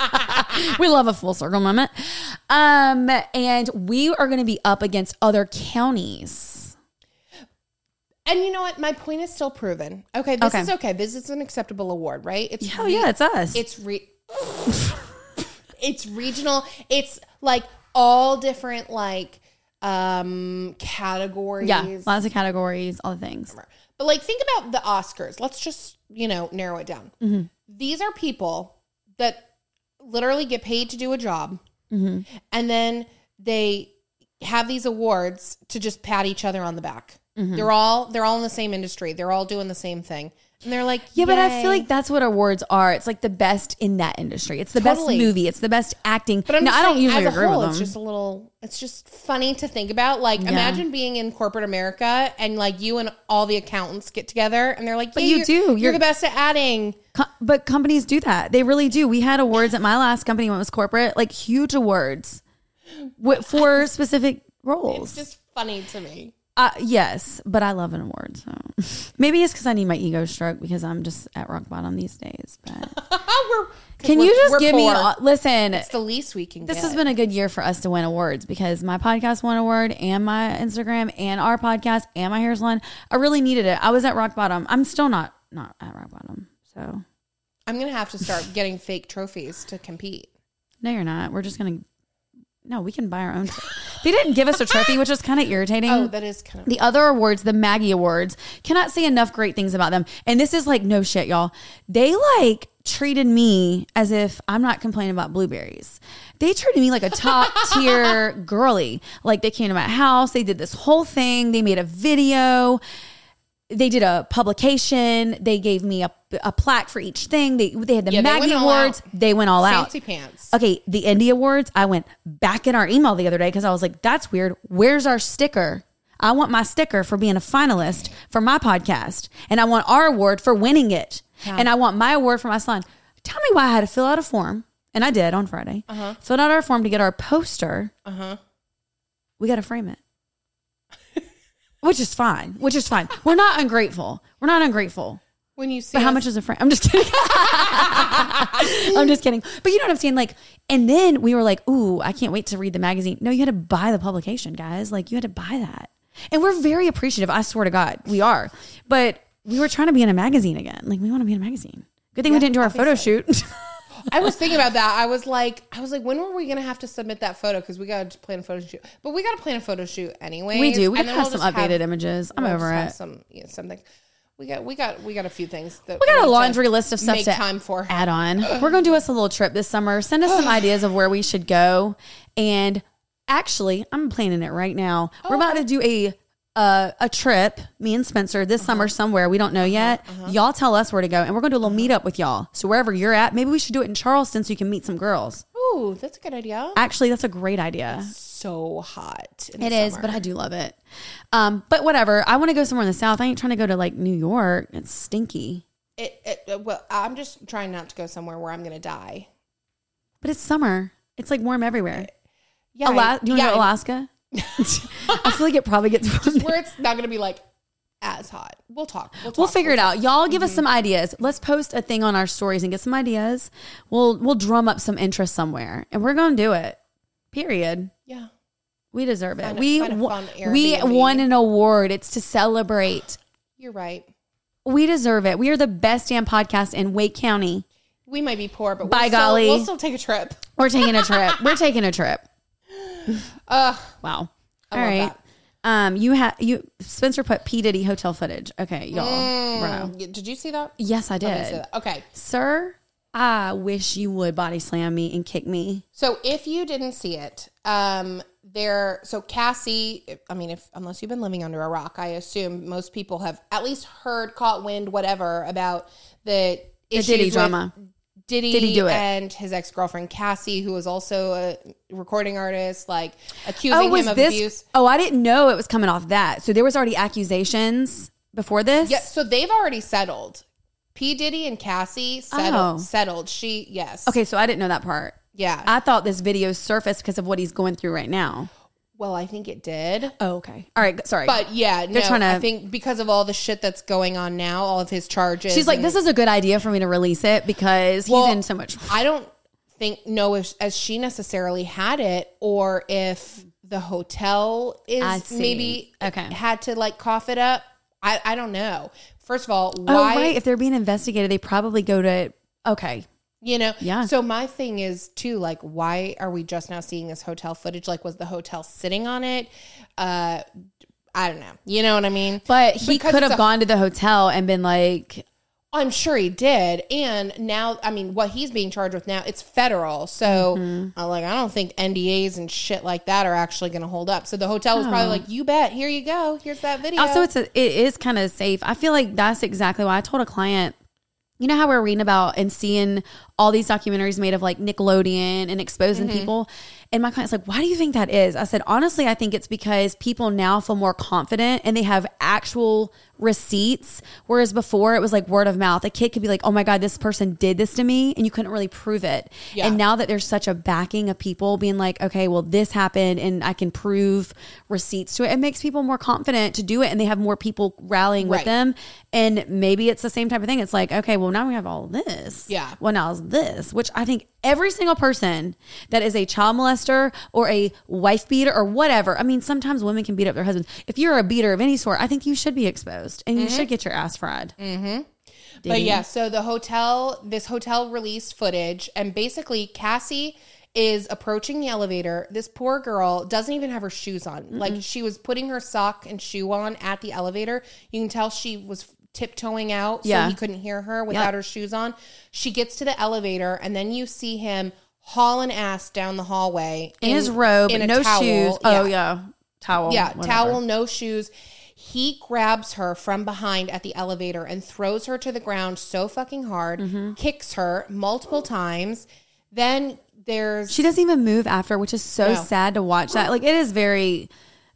We love a full circle moment. Um, and we are going to be up against other counties. And you know what? My point is still proven. Okay, this Okay. is okay. This is an acceptable award, right? It's Hell yeah, it's us. It's re- it's regional. It's like all different like um categories. yeah, lots of categories, all the things. But like think about the Oscars. Let's just, you know, narrow it down. Mm-hmm. These are people that literally get paid to do a job. Mm-hmm. And then they have these awards to just pat each other on the back. Mm-hmm. They're all they're all in the same industry. They're all doing the same thing. And they're like, Yeah, but I "Yay." feel like that's what awards are. It's like the best in that industry. It's the Totally. best movie. It's the best acting. But I'm no, just I don't saying, usually as a agree whole, with it's them. just a little, it's just funny to think about. Like, imagine being in corporate America and like you and all the accountants get together and they're like, But yeah, you you're, do. You're, You're- the best at adding. Co- but companies do that. They really do. We had awards at my last company when it was corporate, like huge awards wi- for specific roles. It's just funny to me. Uh, yes, but I love an award. So maybe it's because I need my ego stroke because I'm just at rock bottom these days. But we're, can we're- you just we're give me? poor. A, listen, It's the least we can this get. has been a good year for us to win awards because my podcast won an award and my Instagram and our podcast and my hair salon. I really needed it. I was at rock bottom. I'm still not not at rock bottom. So I'm going to have to start getting fake trophies to compete. no, you're not. We're just gonna. No, we can buy our own. They didn't give us a trophy, which was kind of irritating. Oh, that is kind of... The other awards, the Maggie Awards, cannot say enough great things about them. And this is like no shit, y'all. They like treated me as if I'm not complaining about blueberries. They treated me like a top tier girly. Like they came to my house. They did this whole thing. They made a video. They did a publication. They gave me a, a plaque for each thing. They they had the Yeah, they Maggie went all Awards. out. They went all Fancy out. pants. Okay, the Indie Awards, I went back in our email the other day because I was like, that's weird. Where's our sticker? I want my sticker for being a finalist for my podcast. And I want our award for winning it. Yeah. And I want my award for my salon. Tell me why I had to fill out a form and I did on Friday, uh-huh. filled out our form to get our poster. Uh-huh. We got to frame it. Which is fine. Which is fine. We're not ungrateful. We're not ungrateful. When you see But how us- much is a frame? I'm just kidding. I'm just kidding. But you know what I'm saying? Like, and then we were like, ooh, I can't wait to read the magazine. No, you had to buy the publication, guys. Like, you had to buy that. And we're very appreciative. I swear to God, we are. But we were trying to be in a magazine again. Like, we want to be in a magazine. Good thing Yeah, we didn't do our photo obviously. shoot. I was thinking about that. I was like, I was like, when were we gonna have to submit that photo? Because we got to plan a photo shoot. But we got to plan a photo shoot anyway. We do. We and can then have we'll some just updated have- images. I'm we'll over just have it. Some, you know, something. We got, we got, we got a few things that We got need a to laundry list of stuff make to time for. add on. We're going to do us a little trip this summer. Send us some ideas of where we should go. And actually, I'm planning it right now. We're about to do a uh, a trip, me and Spencer, this summer somewhere. We don't know yet. Y'all tell us where to go. And we're going to do a little meetup with y'all. So wherever you're at, maybe we should do it in Charleston so you can meet some girls. Ooh, that's a good idea. Actually, that's a great idea. So hot. in It the is, summer. but I do love it. Um, but whatever. I want to go somewhere in the South. I ain't trying to go to like New York. It's stinky. It, it, well, I'm just trying not to go somewhere where I'm gonna die. But it's summer. It's like warm everywhere. Yeah, Ala- I- do you want to yeah, go to Alaska? I feel like it probably gets where it's not gonna be like as hot. We'll talk. We'll, talk. We'll figure it We'll out. Y'all give us some ideas. Let's post a thing on our stories and get some ideas. We'll we'll drum up some interest somewhere, and we're gonna do it. Period. Yeah. We deserve it. Find a- we find a wo- fun we Airbnb. won an award. It's to celebrate. You're right. We deserve it. We are the best damn podcast in Wake County. We might be poor, but By we'll golly. still, we'll still take a trip. We're taking a trip. We're taking a trip. Uh, Wow. I All love right. that. Um, you have you Spencer put P Diddy hotel footage. Okay, y'all. Bro. Mm, did you see that? Yes, I Okay, did. so that- Okay. Sir, I wish you would body slam me and kick me. So if you didn't see it, um, there. So Cassie, I mean, if unless you've been living under a rock, I assume most people have at least heard, caught wind, whatever about the The issues Diddy with drama. Diddy, Did he do it? and his ex girlfriend Cassie, who was also a recording artist, like accusing Oh, was him of this? abuse. Oh, I didn't know it was coming off that. So there was already accusations before this. Yeah, so they've already settled. P Diddy and Cassie settled. Oh. Settled. She yes. Okay, so I didn't know that part. Yeah. I thought this video surfaced because of what he's going through right now. well, I think it did. Oh, okay. All right. Sorry. But yeah, no, They're trying to- I think because of all the shit that's going on now, all of his charges. she's like, and- this is a good idea for me to release it because he's Well, in so much. I don't think know if as she necessarily had it or if the hotel I is see. maybe Okay. had to like cough it up. I, I don't know. First of all, Oh, why right. If they're being investigated, they probably go to. Okay. you know? Yeah. So my thing is too, like, why are we just now seeing this hotel footage? Like, was the hotel sitting on it? Uh, I don't know. You know what I mean? But he Because could it's have a- gone to the hotel and been like, I'm sure he did. And now, I mean, what he's being charged with now, it's federal. So, Mm-hmm. uh, like, I don't think N D As and shit like that are actually going to hold up. So the hotel was probably like, you bet. Here you go. Here's that video. also, it's a, it is kind of safe. I feel like that's exactly why I told a client, you know how we're reading about and seeing all these documentaries made of like Nickelodeon and exposing Mm-hmm. people. And my client's like, why do you think that is? I said, honestly, I think it's because people now feel more confident and they have actual receipts. Whereas before it was like word of mouth. A kid could be like, oh my God, this person did this to me. And you couldn't really prove it. Yeah. And now that there's such a backing of people being like, okay, well, this happened and I can prove receipts to it. It makes people more confident to do it. And they have more people rallying with Right. them. And maybe it's the same type of thing. It's like, okay, well, now we have all this. Yeah. Well, now it's this, which I think every single person that is a child molester or a wife beater or whatever. I mean, sometimes women can beat up their husbands. If you're a beater of any sort, I think you should be exposed and you should get your ass fried. Mm-hmm. But yeah, so the hotel, this hotel released footage, and basically Cassie is approaching the elevator. This poor girl doesn't even have her shoes on. Mm-mm. Like, she was putting her sock and shoe on at the elevator. You can tell she was tiptoeing out Yeah. so he couldn't hear her without Yep. her shoes on. She gets to the elevator, and then you see him hauling ass down the hallway In, his robe, in a no towel. shoes. Oh, yeah. Towel. Yeah, whatever. towel, no shoes. He grabs her from behind at the elevator and throws her to the ground so fucking hard, Mm-hmm. kicks her multiple times. Then there's She doesn't even move after, which is so No. sad to watch that. Like, it is very,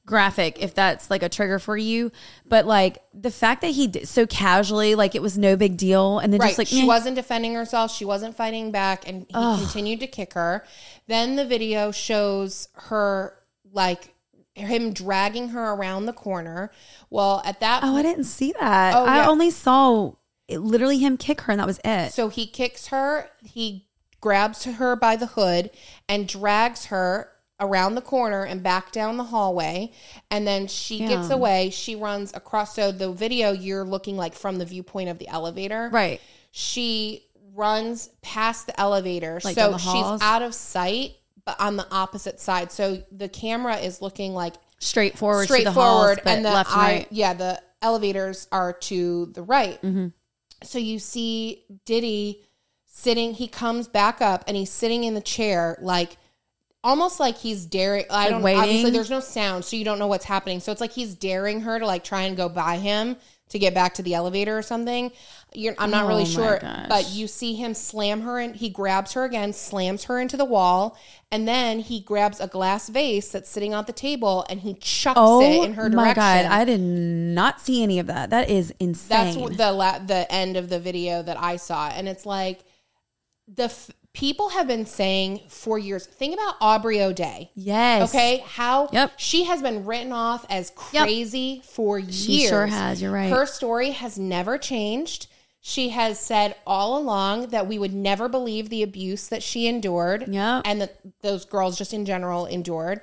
graphic if that's like a trigger for you. But like the fact that he did so casually, like it was no big deal. And then right. just like, she meh. wasn't defending herself. She wasn't fighting back. And he Ugh. continued to kick her. Then the video shows her like him dragging her around the corner. Well, at that Oh, I didn't see that. Oh, I yeah. only saw it, literally him kick her and that was it. So he kicks her. He grabs her by the hood and drags her around the corner and back down the hallway. And then she Yeah. gets away. She runs across. So the video, you're looking like from the viewpoint of the elevator. Right. She runs past the elevator. Like down so the she's halls? out of sight, but on the opposite side. So the camera is looking like Straight forward, straight to the forward. halls, but and the left and eye, right. yeah, the elevators are to the right. Mm-hmm. So you see Diddy sitting, he comes back up and he's sitting in the chair, like almost like he's daring. I Like don't waiting? obviously there's no sound, so you don't know what's happening. So it's like he's daring her to like try and go by him to get back to the elevator or something. You're, I'm not Oh really my sure, gosh. but you see him slam her and he grabs her again, slams her into the wall, and then he grabs a glass vase that's sitting on the table and he chucks Oh it in her direction. my God. I did not see any of that. That is insane. That's what the la- the end of the video that I saw, and it's like the f- people have been saying for years. Think about Aubrey O'Day. Yes. Okay, how Yep. she has been written off as Yep. crazy for years. She sure has. You're right. Her story has never changed. She has said all along that we would never believe the abuse that she endured, Yep. and that those girls just in general endured.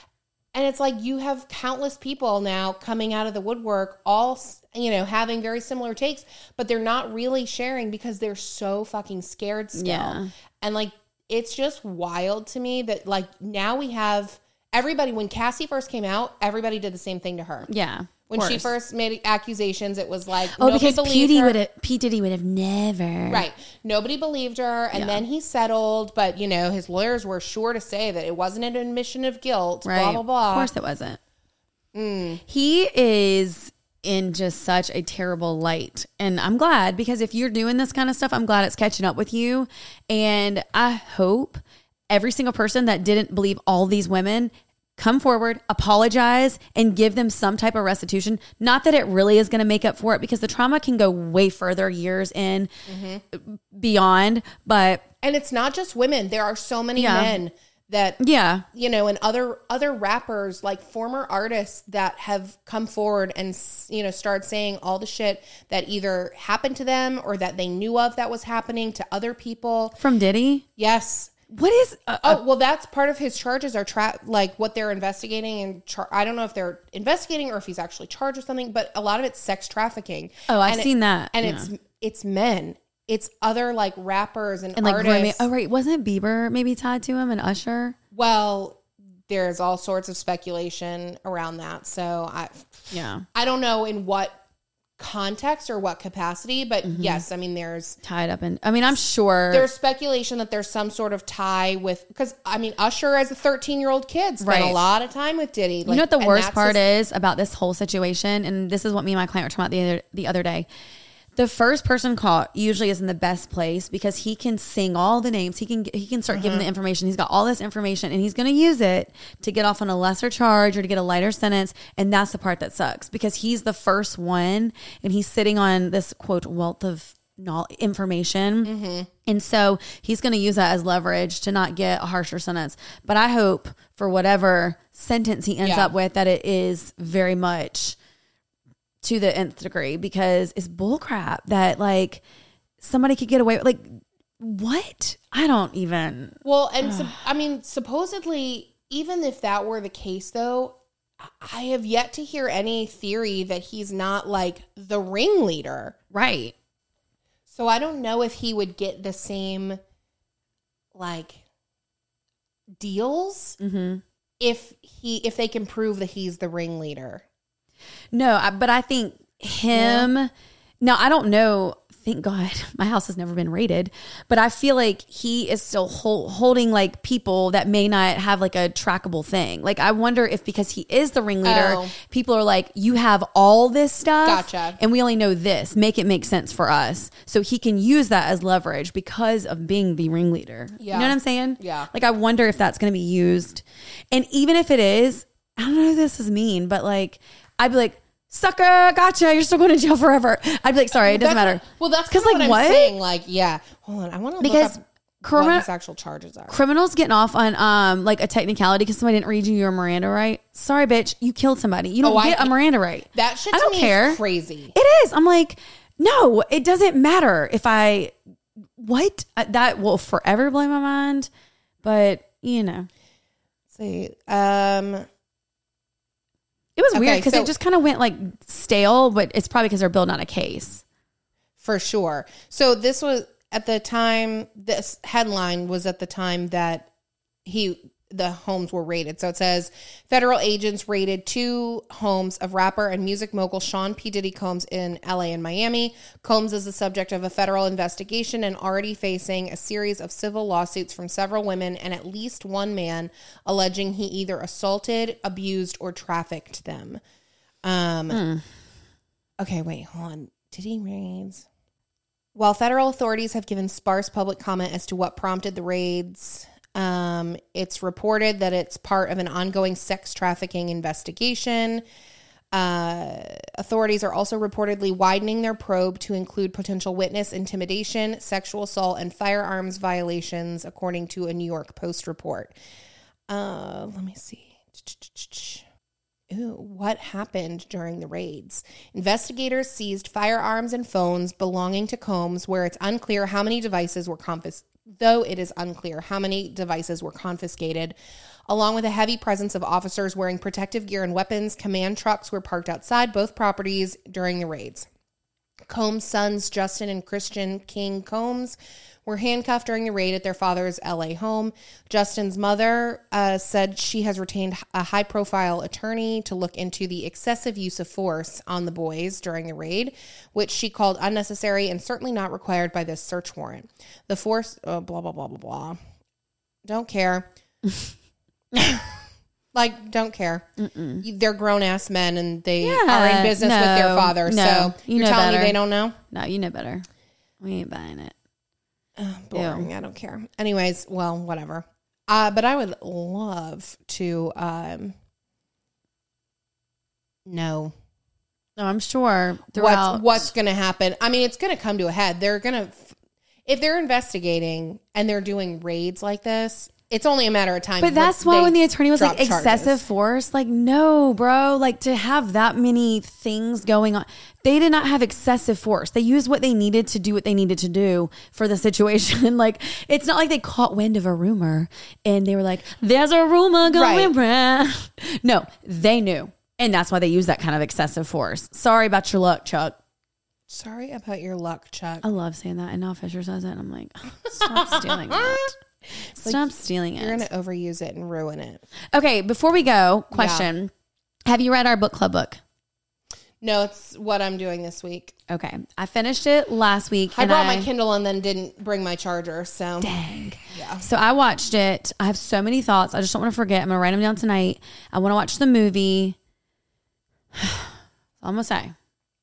And it's like you have countless people now coming out of the woodwork, all, you know, having very similar takes, but they're not really sharing because they're so fucking scared still. Yeah. And like, it's just wild to me that like now we have everybody, when Cassie first came out, everybody did the same thing to her. Yeah. When she first made accusations, it was like, oh, nobody because P. believed Diddy her. would have, P. Diddy would have never. Right. Nobody believed her. And Yeah. then he settled. But, you know, his lawyers were sure to say that it wasn't an admission of guilt. Right. Blah, blah, blah. Of course it wasn't. Mm. He is in just such a terrible light. And I'm glad, because if you're doing this kind of stuff, I'm glad it's catching up with you. And I hope every single person that didn't believe all these women come forward, apologize, and give them some type of restitution. Not that it really is going to make up for it, because the trauma can go way further years in Mm-hmm. beyond. But And it's not just women. There are so many Yeah. men that, yeah, you know, and other other rappers, like former artists that have come forward and, you know, start saying all the shit that either happened to them or that they knew of that was happening to other people. from Diddy. Yes. What is, uh, Oh, well, that's part of his charges are tra- like what they're investigating. And char- I don't know if they're investigating or if he's actually charged with something, but a lot of it's sex trafficking. Oh, I've And it- seen that. And Yeah. it's it's men. It's other like rappers and, and like artists. grooming. Oh, right. Wasn't Bieber maybe tied to him and Usher? Well, there's all sorts of speculation around that. So I, Yeah. I don't know in what context or what capacity, but Mm-hmm. yes, I mean, there's Tied up in, I mean, I'm sure. there's speculation that there's some sort of tie with, because I mean, Usher as a thirteen year old kid spent Right. a lot of time with Diddy. You know what the worst part is about this whole situation? And this is what me and my client were talking about the other, the other day. The first person caught usually is in the best place, because he can sing all the names. He can he can start giving the information. He's got all this information, and he's going to use it to get off on a lesser charge or to get a lighter sentence. And that's the part that sucks, because he's the first one, and he's sitting on this quote wealth of knowledge, information. And so he's going to use that as leverage to not get a harsher sentence. But I hope for whatever sentence he ends Yeah. up with, that it is very much to the nth degree, because it's bullcrap that like somebody could get away with. Like, what? I don't even. Well, and sup- I mean, supposedly, even if that were the case, though, I have yet to hear any theory that he's not like the ringleader. Right. So I don't know if he would get the same like deals Mm-hmm. if he if they can prove that he's the ringleader. No, I, but I think him. Now, I don't know. Thank God my house has never been raided, but I feel like he is still hold, holding like people that may not have like a trackable thing. Like, I wonder if because he is the ringleader, Oh. people are like, you have all this stuff. Gotcha. And we only know this. Make it make sense for us. So he can use that as leverage because of being the ringleader. Yeah. You know what I'm saying? Yeah. Like, I wonder if that's going to be used. And even if it is, I don't know if this is mean, but like, I'd be like, sucker, gotcha, you're still going to jail forever. I'd be like, sorry, it doesn't that's, matter. Well, that's because like like what I'm what? saying. Like, yeah, hold on, I want to look Because up crimi- what his actual charges are. Criminals getting off on um like a technicality because somebody didn't read you your Miranda right. Sorry, bitch, you killed somebody. You don't Oh, get I- a Miranda right. That shit I to don't me care. is crazy. It is. I'm like, no, it doesn't matter if I what Uh, that will forever blow my mind. But you know, Let's see, um, it was weird Okay, because so- it just kind of went like stale. But it's probably because they're building on a case. for sure. So this was at the time. This headline was at the time that he the homes were raided. So it says federal agents raided two homes of rapper and music mogul Sean P. Diddy Combs in L A and Miami. Combs is the subject of a federal investigation and already facing a series of civil lawsuits from several women and at least one man alleging he either assaulted, abused, or trafficked them. Um, Hmm. Okay, wait, hold on. Diddy raids. While federal authorities have given sparse public comment as to what prompted the raids, um, it's reported that it's part of an ongoing sex trafficking investigation. Uh, authorities are also reportedly widening their probe to include potential witness intimidation, sexual assault, and firearms violations, according to a New York Post report. Uh, let me see. Ooh, what happened during the raids? Investigators seized firearms and phones belonging to Combs, where it's unclear how many devices were confiscated. Though it is unclear how many devices were confiscated, along with a heavy presence of officers wearing protective gear and weapons. Command trucks were parked outside both properties during the raids. Combs' sons, Justin and Christian King Combs, were handcuffed during the raid at their father's L A home. Justin's mother uh, said she has retained a high-profile attorney to look into the excessive use of force on the boys during the raid, which she called unnecessary and certainly not required by this search warrant. The force, oh, blah, blah, blah, blah, blah. Don't care. Like, don't care. Mm-mm. They're grown-ass men and they Yeah, are in business no, with their father. no, so you you're know telling better. me they don't know? No, you know better. We ain't buying it. Uh, boring. I don't care. Anyways, well, whatever. Uh, but I would love to um, know No, I'm sure throughout what's, what's going to happen. I mean, it's going to come to a head. They're going to, if they're investigating and they're doing raids like this, it's only a matter of time. But that's why they when the attorney was like drop excessive charges. force, like, no, bro, like to have that many things going on. They did not have excessive force. They used what they needed to do what they needed to do for the situation. Like, it's not like they caught wind of a rumor and they were like, there's a rumor going around. No, they knew. And that's why they use that kind of excessive force. Sorry about your luck, Chuck. Sorry about your luck, Chuck. I love saying that. And now Fisher says it. And I'm like, stop stealing that. Stop Like, stealing it. You're going to overuse it and ruin it. Okay, before we go, question. Yeah. Have you read our book club book? No, it's what I'm doing this week. Okay. I finished it last week. I and brought I, my Kindle and then didn't bring my charger. So Dang. Yeah. So I watched it. I have so many thoughts. I just don't want to forget. I'm going to write them down tonight. I want to watch the movie. I'm going to say.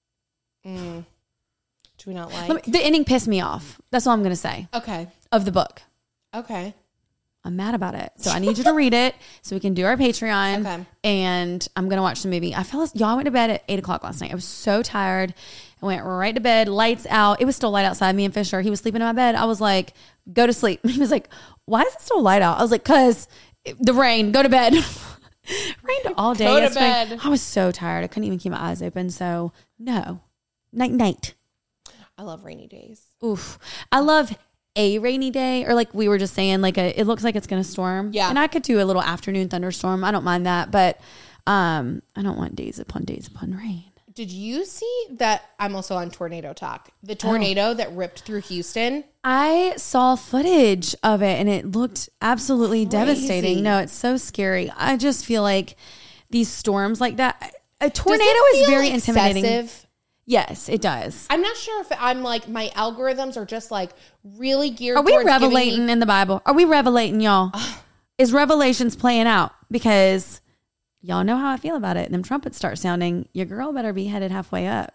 Mm. Do we not like? Let me, the ending pissed me off. That's all I'm going to say. Okay. Of the book. Okay. I'm mad about it. So I need you to read it so we can do our Patreon. Okay. And I'm going to watch the movie. I fell asleep. Y'all went to bed at eight o'clock last night. I was so tired. I went right to bed, lights out. It was still light outside. Me and Fisher, he was sleeping in my bed. I was like, go to sleep. He was like, why is it still light out? I was like, cause the rain, go to bed. Rained all day Go to yesterday. bed. I was so tired. I couldn't even keep my eyes open. So no, night, night. I love rainy days. Oof. I love a rainy day, or like we were just saying, like a, it looks like it's going to storm. Yeah. And I could do a little afternoon thunderstorm. I don't mind that, but um, I don't want days upon days upon rain. Did you see that? I'm also on Tornado Talk. The tornado oh. that ripped through Houston. I saw footage of it and it looked absolutely Crazy. devastating. No, it's so scary. I just feel like these storms like that, a tornado is very excessive? intimidating. Yes, it does. I'm not sure if I'm like, my algorithms are just like really geared Are we towards revelating me- in the Bible? Are we revelating, y'all? Is Revelations playing out? Because y'all know how I feel about it. Them trumpets start sounding. Your girl better be headed halfway up.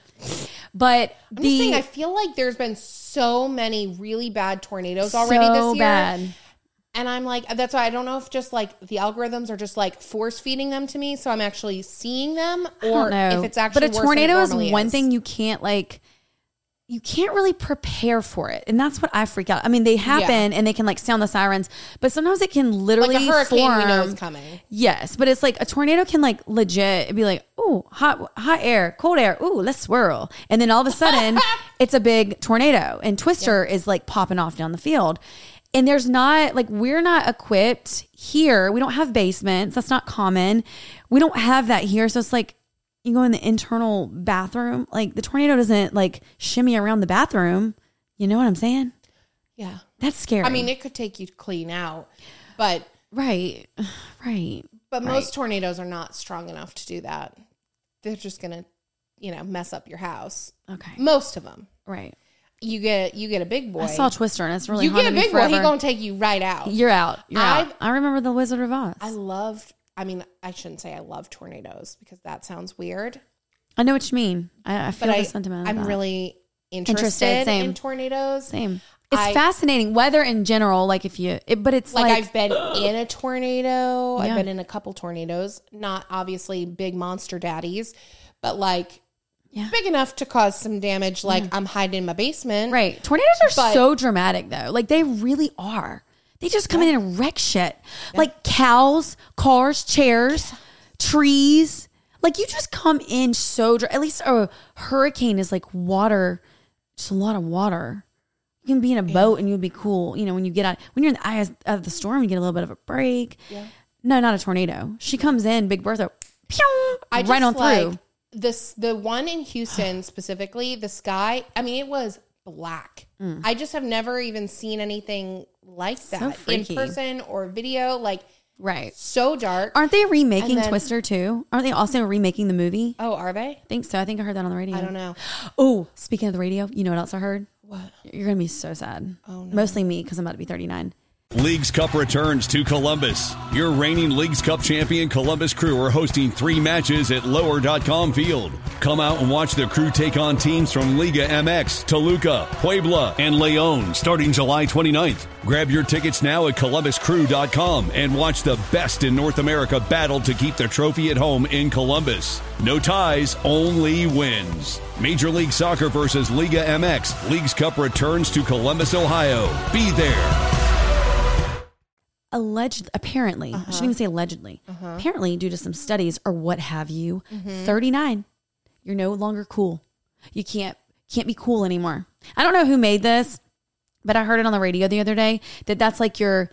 But I'm the just saying, I feel like there's been so many really bad tornadoes already so this year. bad. And I'm like, that's why I don't know if just like the algorithms are just like force feeding them to me. So I'm actually seeing them, or if it's actually But a worse tornado than it is normally one is. thing you can't like, you can't really prepare for it. And that's what I freak out. I mean, they happen and they can like sound the sirens, but sometimes it can literally Like a hurricane form. we know is coming. Yes. But it's like a tornado can like legit it'd be like, ooh, hot, hot air, cold air. Ooh, let's swirl. And then all of a sudden it's a big tornado and Twister yeah. is like popping off down the field. And there's not like, we're not equipped here. We don't have basements. That's not common. We don't have that here. So it's like, you go in the internal bathroom, like the tornado doesn't like shimmy around the bathroom. You know what I'm saying? Yeah. That's scary. I mean, it could take you clean out, but. Right. Right. But right. most tornadoes are not strong enough to do that. They're just going to, you know, mess up your house. Okay. Most of them. Right. You get you get a big boy. I saw Twister and it's really you haunted get a big me forever. boy. He's going to take you right out. You're out. You're I've, out. I remember the Wizard of Oz. I loved, I mean, I shouldn't say I love tornadoes because that sounds weird. I know what you mean. I, I feel but the I, sentiment. I'm of that. really interested, interested same. in tornadoes. Same. It's I, fascinating. Weather in general, like if you, it, but it's like, like. I've been in a tornado. Yeah. I've been in a couple tornadoes. Not obviously big monster daddies, but like yeah. big enough to cause some damage. Like yeah. I'm hiding in my basement. Right. Tornadoes are but, so dramatic though. Like they really are. They just come yeah. in and wreck shit. Yeah. Like cows, cars, chairs, trees. Like you just come in so dry. At least a hurricane is like water. Just a lot of water. You can be in a boat yeah. and you'll be cool. You know, when you get out, when you're in the eye of the storm, you get a little bit of a break. Yeah. No, not a tornado. She comes in, Big Bertha, pew, I right on like through. This, the one in Houston specifically, the sky, I mean, it was black. Mm. I just have never even seen anything like that So in person or video. Like, right. So dark. Aren't they remaking then, Twister too? Aren't they also remaking the movie? Oh, are they? I think so. I think I heard that on the radio. I don't know. Oh, speaking of the radio, you know what else I heard? What? You're going to be so sad. Oh, no. Mostly me because I'm about to be thirty-nine. Leagues Cup returns to Columbus. Your reigning Leagues Cup champion Columbus Crew are hosting three matches at lower dot com field. Come out and watch the Crew take on teams from Liga M X, Toluca, Puebla, and Leon starting July twenty-ninth. Grab your tickets now at columbus crew dot com and watch the best in North America battle to keep the trophy at home in Columbus. No ties, only wins. Major League Soccer versus Liga M X. Leagues Cup returns to Columbus, Ohio. Be there. Alleged, apparently, uh-huh. I shouldn't even say allegedly. Uh-huh. Apparently, due to some studies or what have you, mm-hmm. thirty-nine, you're no longer cool. You can't can't be cool anymore. I don't know who made this, but I heard it on the radio the other day that that's like your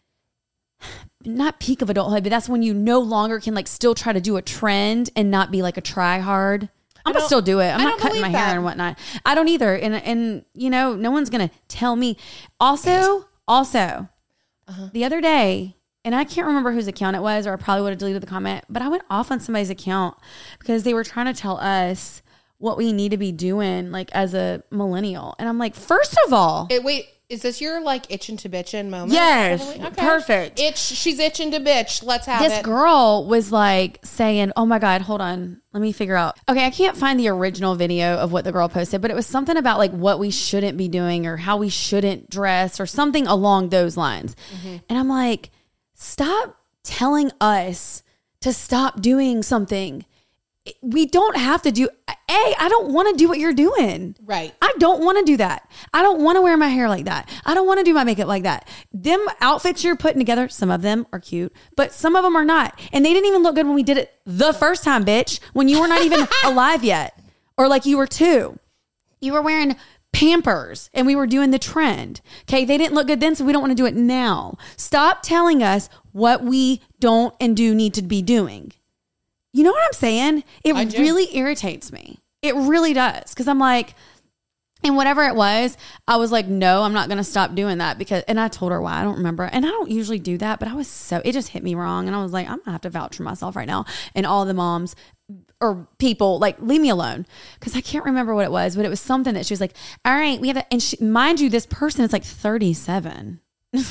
not peak of adulthood, but that's when you no longer can like still try to do a trend and not be like a try hard. I'm gonna still do it. I'm I not cutting my that. hair and whatnot. I don't either. And and you know, no one's gonna tell me. Also, also. Uh-huh. The other day, and I can't remember whose account it was, or I probably would have deleted the comment, but I went off on somebody's account because they were trying to tell us what we need to be doing, like as a millennial. And I'm like, first of all, it, wait, is this your like itching to bitchin' moment? Yes, okay. Perfect. Itch, she's itching to bitch. Let's have this it. This girl was like saying, "Oh my God, hold on, let me figure out." Okay, I can't find the original video of what the girl posted, but it was something about like what we shouldn't be doing or how we shouldn't dress or something along those lines. Mm-hmm. And I'm like, stop telling us to stop doing something. We don't have to do. A, I don't want to do what you're doing. Right. I don't want to do that. I don't want to wear my hair like that. I don't want to do my makeup like that. Them outfits you're putting together, some of them are cute, but some of them are not. And they didn't even look good when we did it the first time, bitch, when you were not even alive yet. Or like you were two. You were wearing Pampers and we were doing the trend. Okay. They didn't look good then, so we don't want to do it now. Stop telling us what we don't and do need to be doing. You know what I'm saying? It really irritates me. It really does. Because I'm like, and whatever it was, I was like, no, I'm not going to stop doing that. Because, and I told her why. I don't remember. And I don't usually do that, but I was so, it just hit me wrong. And I was like, I'm going to have to vouch for myself right now. And all the moms or people, like, leave me alone. Because I can't remember what it was, but it was something that she was like, all right, we have to, and she, mind you, this person is like thirty-seven.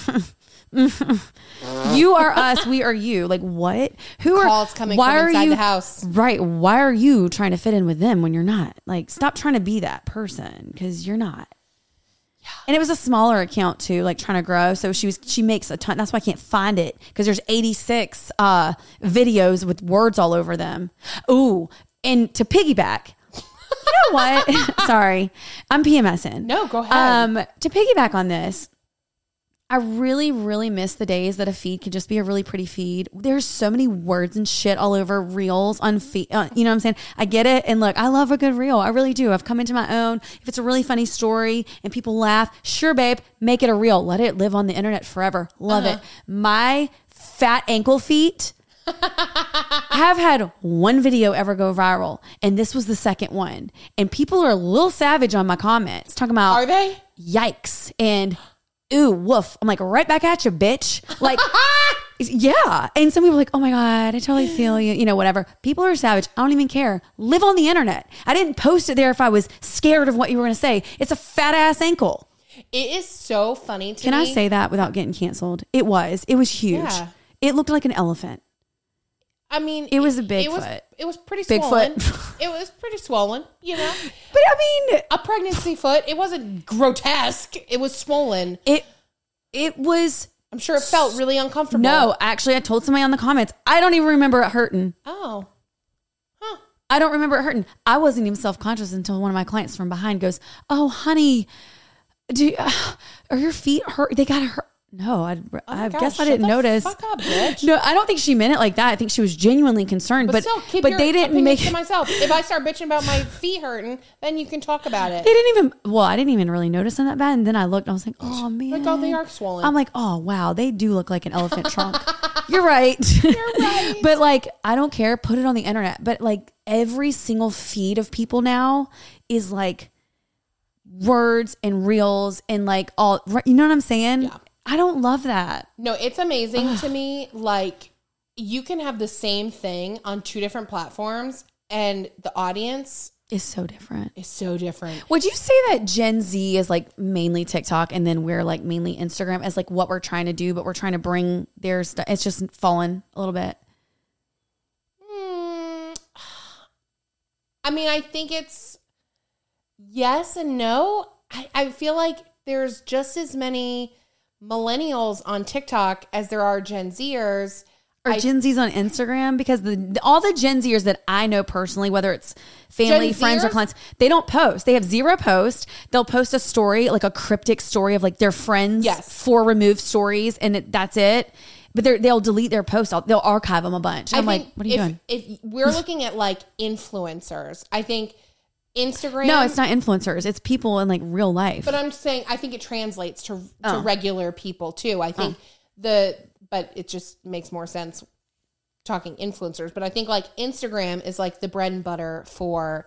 You are us, we are you. Like what? Who are calls coming why from are inside you, the house? Right. Why are you trying to fit in with them when you're not? Like, stop trying to be that person because you're not. And it was a smaller account too, like trying to grow. So she was, she makes a ton. That's why I can't find it because there's eighty-six uh, videos with words all over them. Ooh, and to piggyback, you know what? Sorry, I'm PMSing. No, go ahead. Um, to piggyback on this, I really, really miss the days that a feed could just be a really pretty feed. There's so many words and shit all over reels on feed. Uh, you know what I'm saying? I get it. And look, I love a good reel. I really do. I've come into my own. If it's a really funny story and people laugh, sure, babe, make it a reel. Let it live on the internet forever. Love uh-huh. it. My fat ankle feet have had one video ever go viral. And this was the second one. And people are a little savage on my comments talking about, are they? Yikes. And ooh, woof. I'm like, right back at you, bitch. Like, yeah. And some people are like, oh my God, I totally feel you. You know, whatever. People are savage. I don't even care. Live on the internet. I didn't post it there if I was scared of what you were going to say. It's a fat ass ankle. It is so funny to Can me. I say that without getting canceled? It was. It was huge. Yeah. It looked like an elephant. I mean, it was a Bigfoot. It was, it was pretty swollen. Bigfoot. It was pretty swollen, you know. But I mean, a pregnancy foot. It wasn't grotesque. It was swollen. It it was. I'm sure it felt really uncomfortable. No, actually, I told somebody on the comments. I don't even remember it hurting. Oh, huh. I don't remember it hurting. I wasn't even self conscious until one of my clients from behind goes, "Oh, honey, do you, uh, are your feet hurt? They got to hurt." No, I, oh I gosh, guess I didn't notice. Fuck up, bitch. No, I don't think she meant it like that. I think she was genuinely concerned. But but, still, keep but your they didn't make to myself. If I start bitching about my feet hurting, then you can talk about it. They didn't even. Well, I didn't even really notice them that bad. And then I looked. And I was like, oh man, like oh, they are swollen. I'm like, oh wow, they do look like an elephant trunk. You're right. You're right. But like, I don't care. Put it on the internet. But like, every single feed of people now is like words and reels and like all. You know what I'm saying? Yeah. I don't love that. No, it's amazing to me. Like, you can have the same thing on two different platforms and the audience is so different. Is so different. Would you say that Gen Z is like mainly TikTok and then we're like mainly Instagram as like what we're trying to do, but we're trying to bring their stuff? It's just fallen a little bit. Mm, I mean, I think it's yes and no. I, I feel like there's just as many millennials on TikTok as there are Gen Zers. Or I, Gen Z's on Instagram, because the, the all the Gen Zers that I know personally, whether it's family, friends, or clients, they don't post. They have zero post. They'll post a story, like a cryptic story of like their friends, yes. four removed stories, and it, that's it. But they're, they'll delete their posts. They'll archive them a bunch. I'm like, what are you if, doing? If we're looking at like influencers, I think Instagram. No, it's not influencers. It's people in like real life. But I'm saying I think it translates to to oh. regular people too. I think oh. the but it just makes more sense talking influencers. But I think like Instagram is like the bread and butter for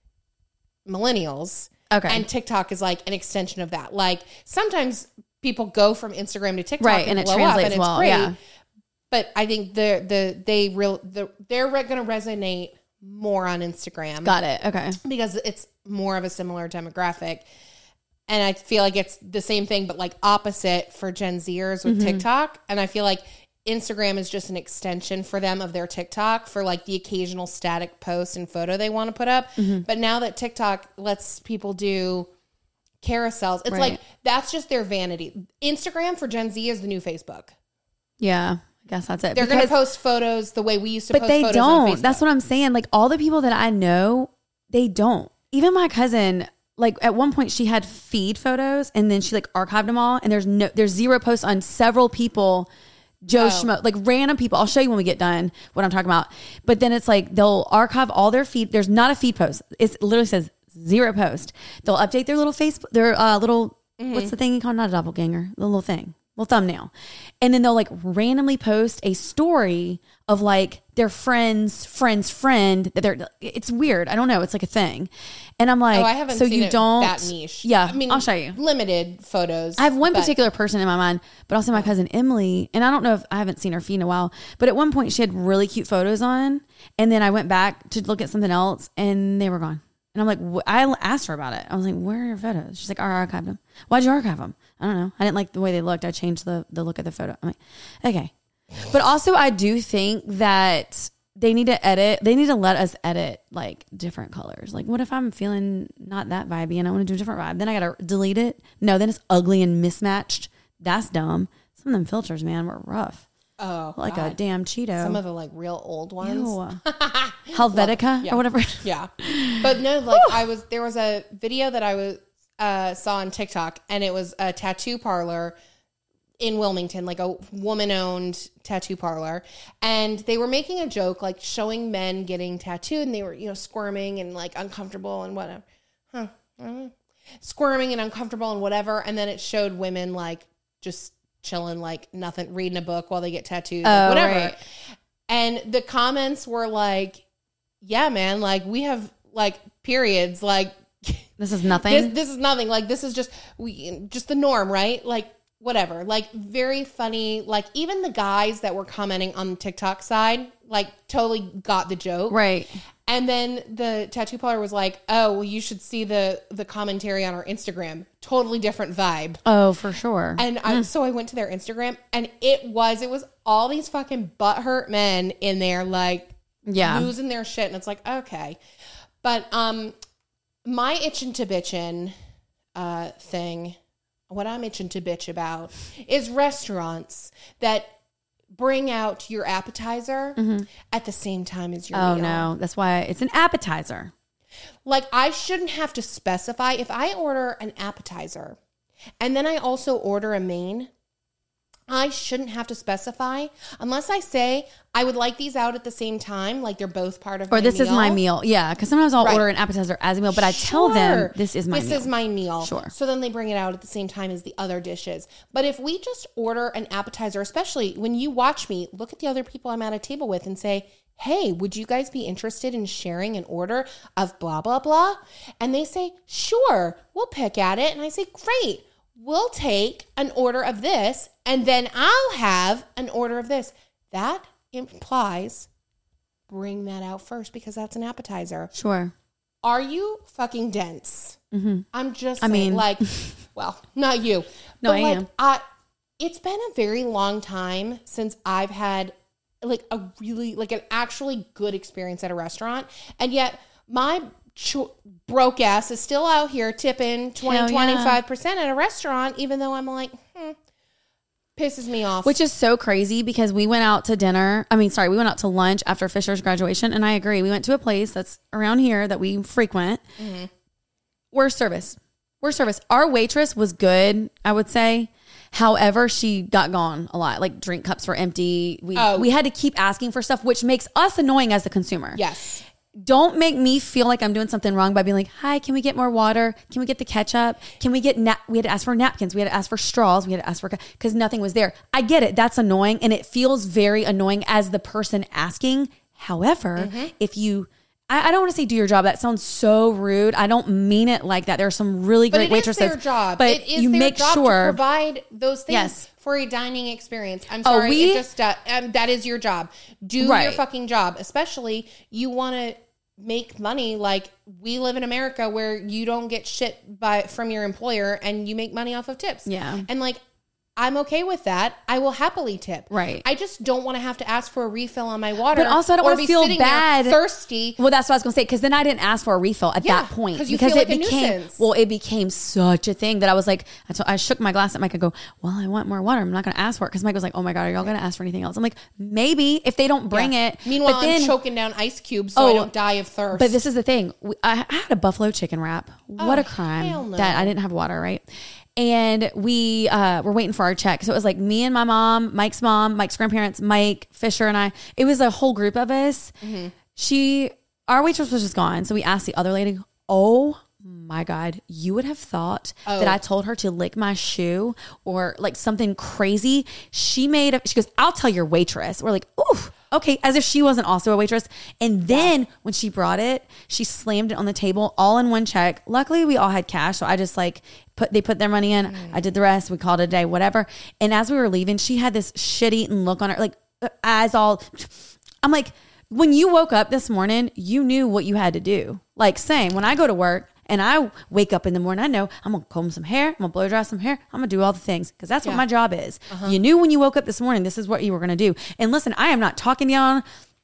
millennials. Okay. And TikTok is like an extension of that. Like sometimes people go from Instagram to TikTok, right, and, and it blow translates up and well. It's great. Yeah. But I think the the they real the they're going to resonate more on Instagram. Got it. Okay. Because it's more of a similar demographic. And I feel like it's the same thing, but like opposite for Gen Zers with mm-hmm. TikTok. And I feel like Instagram is just an extension for them of their TikTok for like the occasional static post and photo they want to put up. Mm-hmm. But now that TikTok lets people do carousels, it's right. like, that's just their vanity. Instagram for Gen Z is the new Facebook. Yeah. I guess that's it. They're going to post photos the way we used to but post they photos don't. on Facebook. That's what I'm saying. Like all the people that I know, they don't. Even my cousin, like at one point she had feed photos and then she like archived them all. And there's no, there's zero posts on several people, Joe oh. Schmo, like random people. I'll show you when we get done what I'm talking about. But then it's like they'll archive all their feed. There's not a feed post. It literally says zero post. They'll update their little Facebook, their uh, little, mm-hmm. what's the thing you call? Not a doppelganger, the little thing. Well, thumbnail. And then they'll like randomly post a story of like their friend's friend's friend that they're, it's weird. I don't know. It's like a thing. And I'm like, oh, I haven't so seen you it don't, that niche. Yeah. I mean, I'll show you. Limited photos. I have one but. particular person in my mind, but also my cousin Emily. And I don't know if I haven't seen her feed in a while, but at one point she had really cute photos on. And then I went back to look at something else and they were gone. And I'm like, wh- I asked her about it. I was like, where are your photos? She's like, I archived them. Why'd you archive them? I don't know. I didn't like the way they looked. I changed the, the look of the photo. I'm like, okay. But also I do think that they need to edit. They need to let us edit like different colors. Like what if I'm feeling not that vibey and I want to do a different vibe? Then I got to delete it. No, then it's ugly and mismatched. That's dumb. Some of them filters, man, were rough. Oh, like God. a damn Cheeto. Some of the like real old ones. Helvetica well, yeah. or whatever. Yeah. But no, like I was, there was a video that I was, uh, saw on TikTok, and it was a tattoo parlor in Wilmington, like a woman owned tattoo parlor. And they were making a joke, like showing men getting tattooed, and they were, you know, squirming and like uncomfortable and whatever. Huh. I don't know. Squirming and uncomfortable and whatever. And then it showed women like just chilling, like nothing, reading a book while they get tattooed, like, oh, whatever. Right. And the comments were like, yeah, man, like we have like periods, like this is nothing. This, this is nothing. Like this is just we just the norm, right? Like whatever. Like very funny. Like even the guys that were commenting on the TikTok side, like totally got the joke, right? And then the tattoo parlor was like, oh, well, you should see the the commentary on our Instagram. Totally different vibe. Oh, for sure. And I, mm. so I went to their Instagram, and it was it was all these fucking butthurt men in there, like yeah, losing their shit. And it's like, okay. But um, my itchin' to bitchin' uh, thing, what I'm itching to bitch about is restaurants that bring out your appetizer mm-hmm. at the same time as your oh, meal. Oh, no. That's why it's an appetizer. Like, I shouldn't have to specify. If I order an appetizer and then I also order a main, I shouldn't have to specify unless I say I would like these out at the same time, like they're both part of or my meal. Or this is my meal. Yeah, because sometimes I'll right. order an appetizer as a meal, but I sure. tell them this is my this meal. This is my meal. Sure. So then they bring it out at the same time as the other dishes. But if we just order an appetizer, especially when you watch me, look at the other people I'm at a table with and say, hey, would you guys be interested in sharing an order of blah, blah, blah? And they say, sure, we'll pick at it. And I say, great, we'll take an order of this, and then I'll have an order of this. That implies bring that out first because that's an appetizer. Sure. Are you fucking dense? Mm-hmm. I'm just I saying, mean, like, well, not you. No, but I like, am. I, it's been a very long time since I've had like a really, like an actually good experience at a restaurant. And yet my ch- broke ass is still out here tipping twenty, yeah. twenty-five percent at a restaurant, even though I'm like, hmm, pisses me off. Which is so crazy because we went out to dinner. I mean, sorry, we went out to lunch after Fisher's graduation. And I agree. We went to a place that's around here that we frequent. Mm-hmm. Worst service. Worst service. Our waitress was good, I would say. However, she got gone a lot. Like drink cups were empty. We oh. we had to keep asking for stuff, which makes us annoying as the consumer. Yes. Don't make me feel like I'm doing something wrong by being like, hi, can we get more water? Can we get the ketchup? Can we get, na-? we had to ask for napkins. We had to ask for straws. We had to ask for, because nothing was there. I get it. That's annoying. And it feels very annoying as the person asking. However, mm-hmm. if you, I, I don't want to say do your job. That sounds so rude. I don't mean it like that. There are some really but great it waitresses. Is their job. But it is you their make job sure to provide those things yes. for a dining experience. I'm sorry. Oh, we, it just, uh, um, that is your job. Do right. your fucking job. Especially you want to make money. Like we live in America where you don't get shit by from your employer and you make money off of tips. Yeah. And like, I'm okay with that. I will happily tip. Right. I just don't want to have to ask for a refill on my water. But also I don't want to feel bad. Thirsty. Well, that's what I was going to say. Because then I didn't ask for a refill at yeah, that point. You because feel it like became, a nuisance. well, it became such a thing that I was like, I, told, I shook my glass at Mike and go, well, I want more water. I'm not going to ask for it. Because Mike was like, oh my God, are y'all going to ask for anything else? I'm like, maybe if they don't bring yeah. it. Meanwhile, but then, I'm choking down ice cubes so oh, I don't die of thirst. But this is the thing. We, I, I had a buffalo chicken wrap. What oh, a crime hell no. that I didn't have water, right? And we uh, were waiting for our check. So it was like me and my mom, Mike's mom, Mike's grandparents, Mike, Fisher, and I. It was a whole group of us. Mm-hmm. She, our waitress was just gone. So we asked the other lady, oh my God, you would have thought oh. that I told her to lick my shoe or like something crazy. She made, a, she goes, I'll tell your waitress. We're like, ooh, okay. As if she wasn't also a waitress. And then yeah. when she brought it, she slammed it on the table all in one check. Luckily we all had cash. So I just like put, they put their money in. Mm. I did the rest. We called it a day, whatever. And as we were leaving, she had this shit-eating look on her, like eyes all, I'm like, when you woke up this morning, you knew what you had to do. Like same, when I go to work, and I wake up in the morning, I know I'm going to comb some hair. I'm going to blow dry some hair. I'm going to do all the things because that's yeah. what my job is. Uh-huh. You knew when you woke up this morning, this is what you were going to do. And listen, I am not talking down.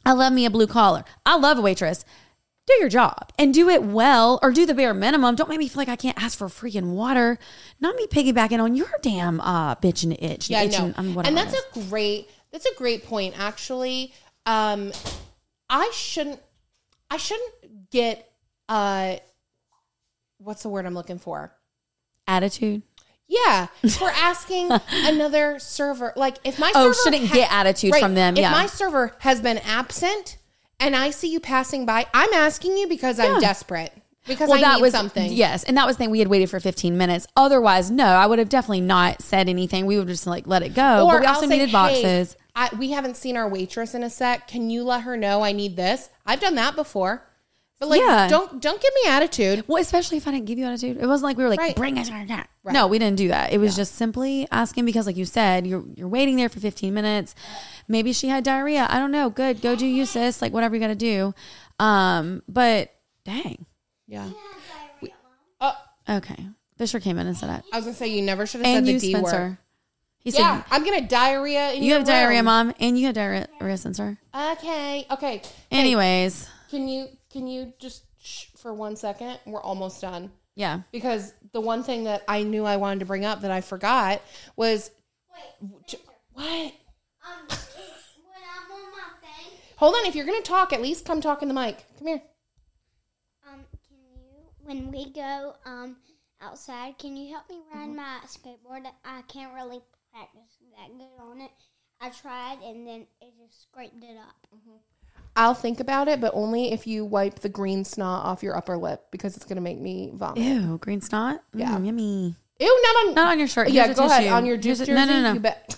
I love me a blue collar. I love a waitress. Do your job and do it well, or do the bare minimum. Don't make me feel like I can't ask for freaking water. Not me piggybacking on your damn uh, bitch and itch. Yeah, itch no. and, um, and that's a great, that's a great point, actually. Um, I shouldn't, I shouldn't get, uh, what's the word I'm looking for? Attitude. Yeah, for asking another server. Like if my oh server shouldn't ha- get attitude right, from them. If Yeah, my server has been absent and I see you passing by, I'm asking you because I'm Yeah. desperate. Because well, I that need was something. Yes, and that was the thing. We had waited for fifteen minutes. Otherwise, no, I would have definitely not said anything. We would just like let it go. Or but we also I'll say, needed boxes. Hey, I, we haven't seen our waitress in a sec. Can you let her know I need this? I've done that before. But like, Yeah. don't don't give me attitude. Well, especially if I didn't give you attitude. It wasn't like we were like, Right. bring us our cat. Right. No, we didn't do that. It was just simply asking because, like you said, you're you're waiting there for fifteen minutes. Maybe she had diarrhea. I don't know. Good. Go do you, sis. Like, whatever you got to do. Um, but dang. Yeah. We- uh, Okay. Fisher came in and said that. I was gonna say you never should have said And the you, D Spencer. word. He Yeah, said, I'm gonna diarrhea in you your have diarrhea, room. Mom. And you have diarrhea, Spencer. Okay. Okay. Hey, Anyways. can you can you just shh for one second? We're almost done. Yeah. Because the one thing that I knew I wanted to bring up that I forgot was Wait, j- what? um, when I'm on my thing, Hold on. If you're gonna talk, at least come talk in the mic. Come here. um, can you, when we go, um, outside, can you help me ride my skateboard? I can't really practice that good on it. I tried, and then it just scraped it up. I'll think about it, but only if you wipe the green snot off your upper lip because it's gonna make me vomit. Ew, green snot. Mm, Yeah. Yummy. Ew, not on. Not on your shirt. Yeah, Here's a go ahead. tissue. On your Here's juice a- jersey. No, no, no. You bet.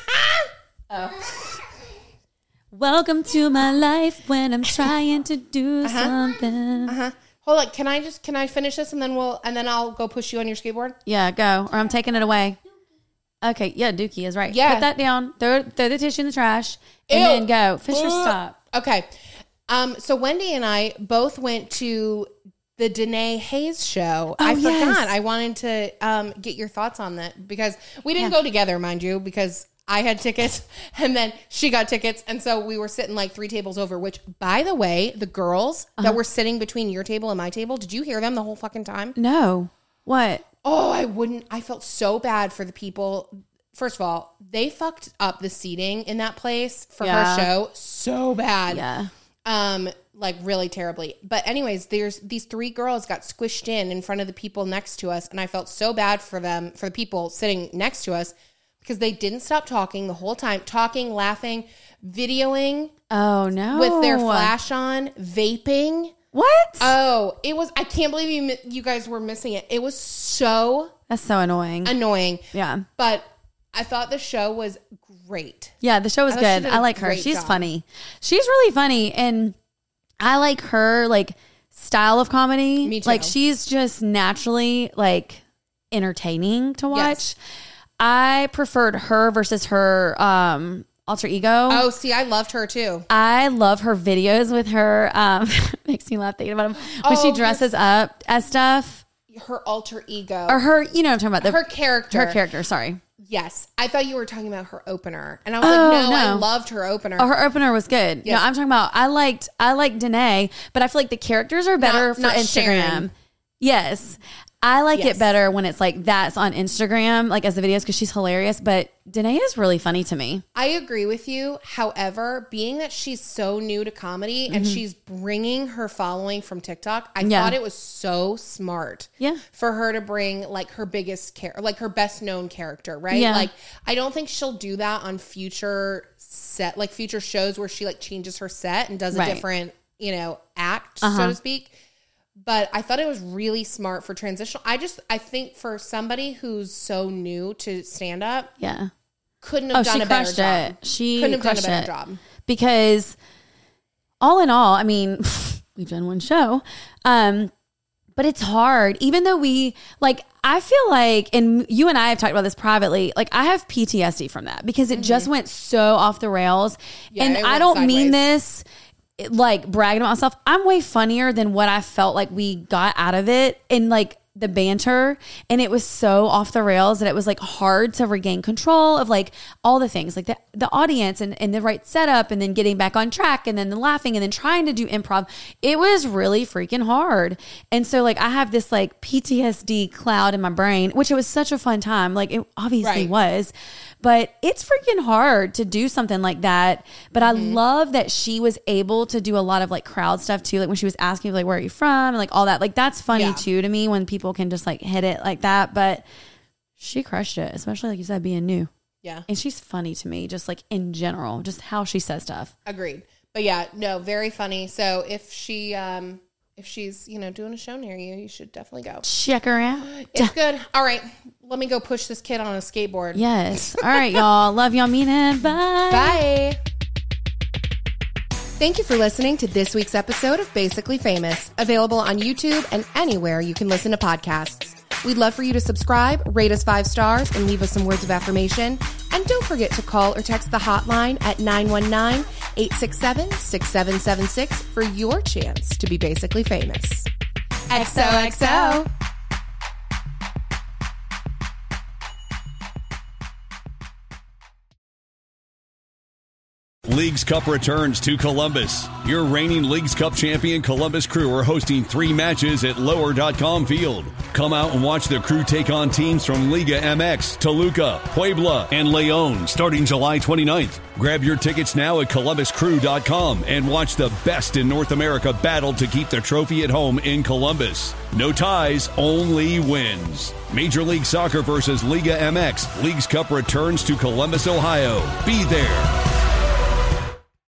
Welcome to my life when I'm trying to do something. Uh-huh. Hold on. Can I just can I finish this and then we'll and then I'll go push you on your skateboard? Yeah, go. Or I'm taking it away. Okay, yeah, Dookie is right. Yeah. Put that down. Throw, throw the tissue in the trash. And Ew. then go. Fisher, Ugh. stop. Okay. Um. So Wendy and I both went to the Danae Hayes show. I forgot. yes. I wanted to um get your thoughts on that because we didn't go together, mind you, because I had tickets and then she got tickets. And so we were sitting like three tables over, which, by the way, the girls Uh-huh. that were sitting between your table and my table, did you hear them the whole fucking time? No. What? Oh, I wouldn't. I felt so bad for the people. First of all, they fucked up the seating in that place for Yeah. her show so bad. Yeah. Um, like really terribly. But anyways, there's these three girls got squished in in front of the people next to us. And I felt so bad for them, for the people sitting next to us, because they didn't stop talking the whole time, talking, laughing, videoing Oh, no. with their flash on, vaping. What? Oh, it was, I can't believe you mi- you guys were missing it. It was so That's so annoying. annoying. Yeah. But I thought the show was great. Yeah, the show was I thought she good. did I a like her. great She's job. funny. She's really funny. And I like her, like, style of comedy. Me too. Like, she's just naturally, like, entertaining to watch. Yes. I preferred her versus her um, alter ego. Oh, see, I loved her too. I love her videos with her. Um, makes me laugh thinking about them. When she Oh, dresses up as stuff. Her alter ego. Or her, you know what I'm talking about. The, her character. Her character, sorry. Yes. I thought you were talking about her opener. And I was Oh, like, no, I no. loved her opener. Oh, her opener was good. Yes. No, I'm talking about, I liked, I liked Danae, but I feel like the characters are better Not- for not Instagram. Sharon. Yes. I like Yes. it better when it's like that's on Instagram, like as the videos, because she's hilarious. But Danae is really funny to me. I agree with you. However, being that she's so new to comedy and she's bringing her following from TikTok, I Yeah. thought it was so smart Yeah. for her to bring like her biggest character, like her best known character, right? Yeah. Like, I don't think she'll do that on future set, like future shows where she like changes her set and does a Right. different, you know, act, so Uh-huh. to speak. But I thought it was really smart for transitional. I just, I think for somebody who's so new to stand up, Yeah. couldn't have Oh, done she a better crushed job. it. She couldn't have done a crushed better it. job. Because all in all, I mean, we've done one show, um, but it's hard. Even though we like, I feel like, and you and I have talked about this privately. Like, I have P T S D from that because it just went so off the rails, Yeah, and it I went don't mean sideways. this like bragging about myself. I'm way funnier than what I felt like we got out of it, and like the banter, and it was so off the rails that it was like hard to regain control of like all the things, like the, the audience and, and the right setup, and then getting back on track, and then the laughing, and then trying to do improv. It was really freaking hard. And so like I have this like P T S D cloud in my brain, which it was such a fun time. Like it obviously Right. was, but it's freaking hard to do something like that. But I Mm-hmm. love that she was able to do a lot of like crowd stuff too. Like when she was asking like, where are you from? And like all that, like that's funny Yeah. too to me when people can just like hit it like that. But she crushed it, especially like you said, being new. Yeah. And she's funny to me, just like in general, just how she says stuff. Agreed. But yeah, no, very funny. So if she, um, if she's, you know, doing a show near you, you should definitely go. Check her out. It's good. All right. Let me go push this kid on a skateboard. Yes. All right, y'all. Love y'all. Mean it. Bye. Bye. Thank you for listening to this week's episode of Basically Famous, available on YouTube and anywhere you can listen to podcasts. We'd love for you to subscribe, rate us five stars, and leave us some words of affirmation. And don't forget to call or text the hotline at nine one nine, eight six seven, six seven seven six for your chance to be basically famous. X O X O. Leagues Cup returns to Columbus. Your reigning Leagues Cup champion Columbus Crew are hosting three matches at lower dot com field. Come out and watch the Crew take on teams from Liga M X, Toluca, Puebla, and Leon starting July twenty-ninth. Grab your tickets now at columbus crew dot com and watch the best in North America battle to keep the trophy at home in Columbus. No ties, only wins. Major League Soccer versus Liga M X. Leagues Cup returns to Columbus, Ohio. Be there.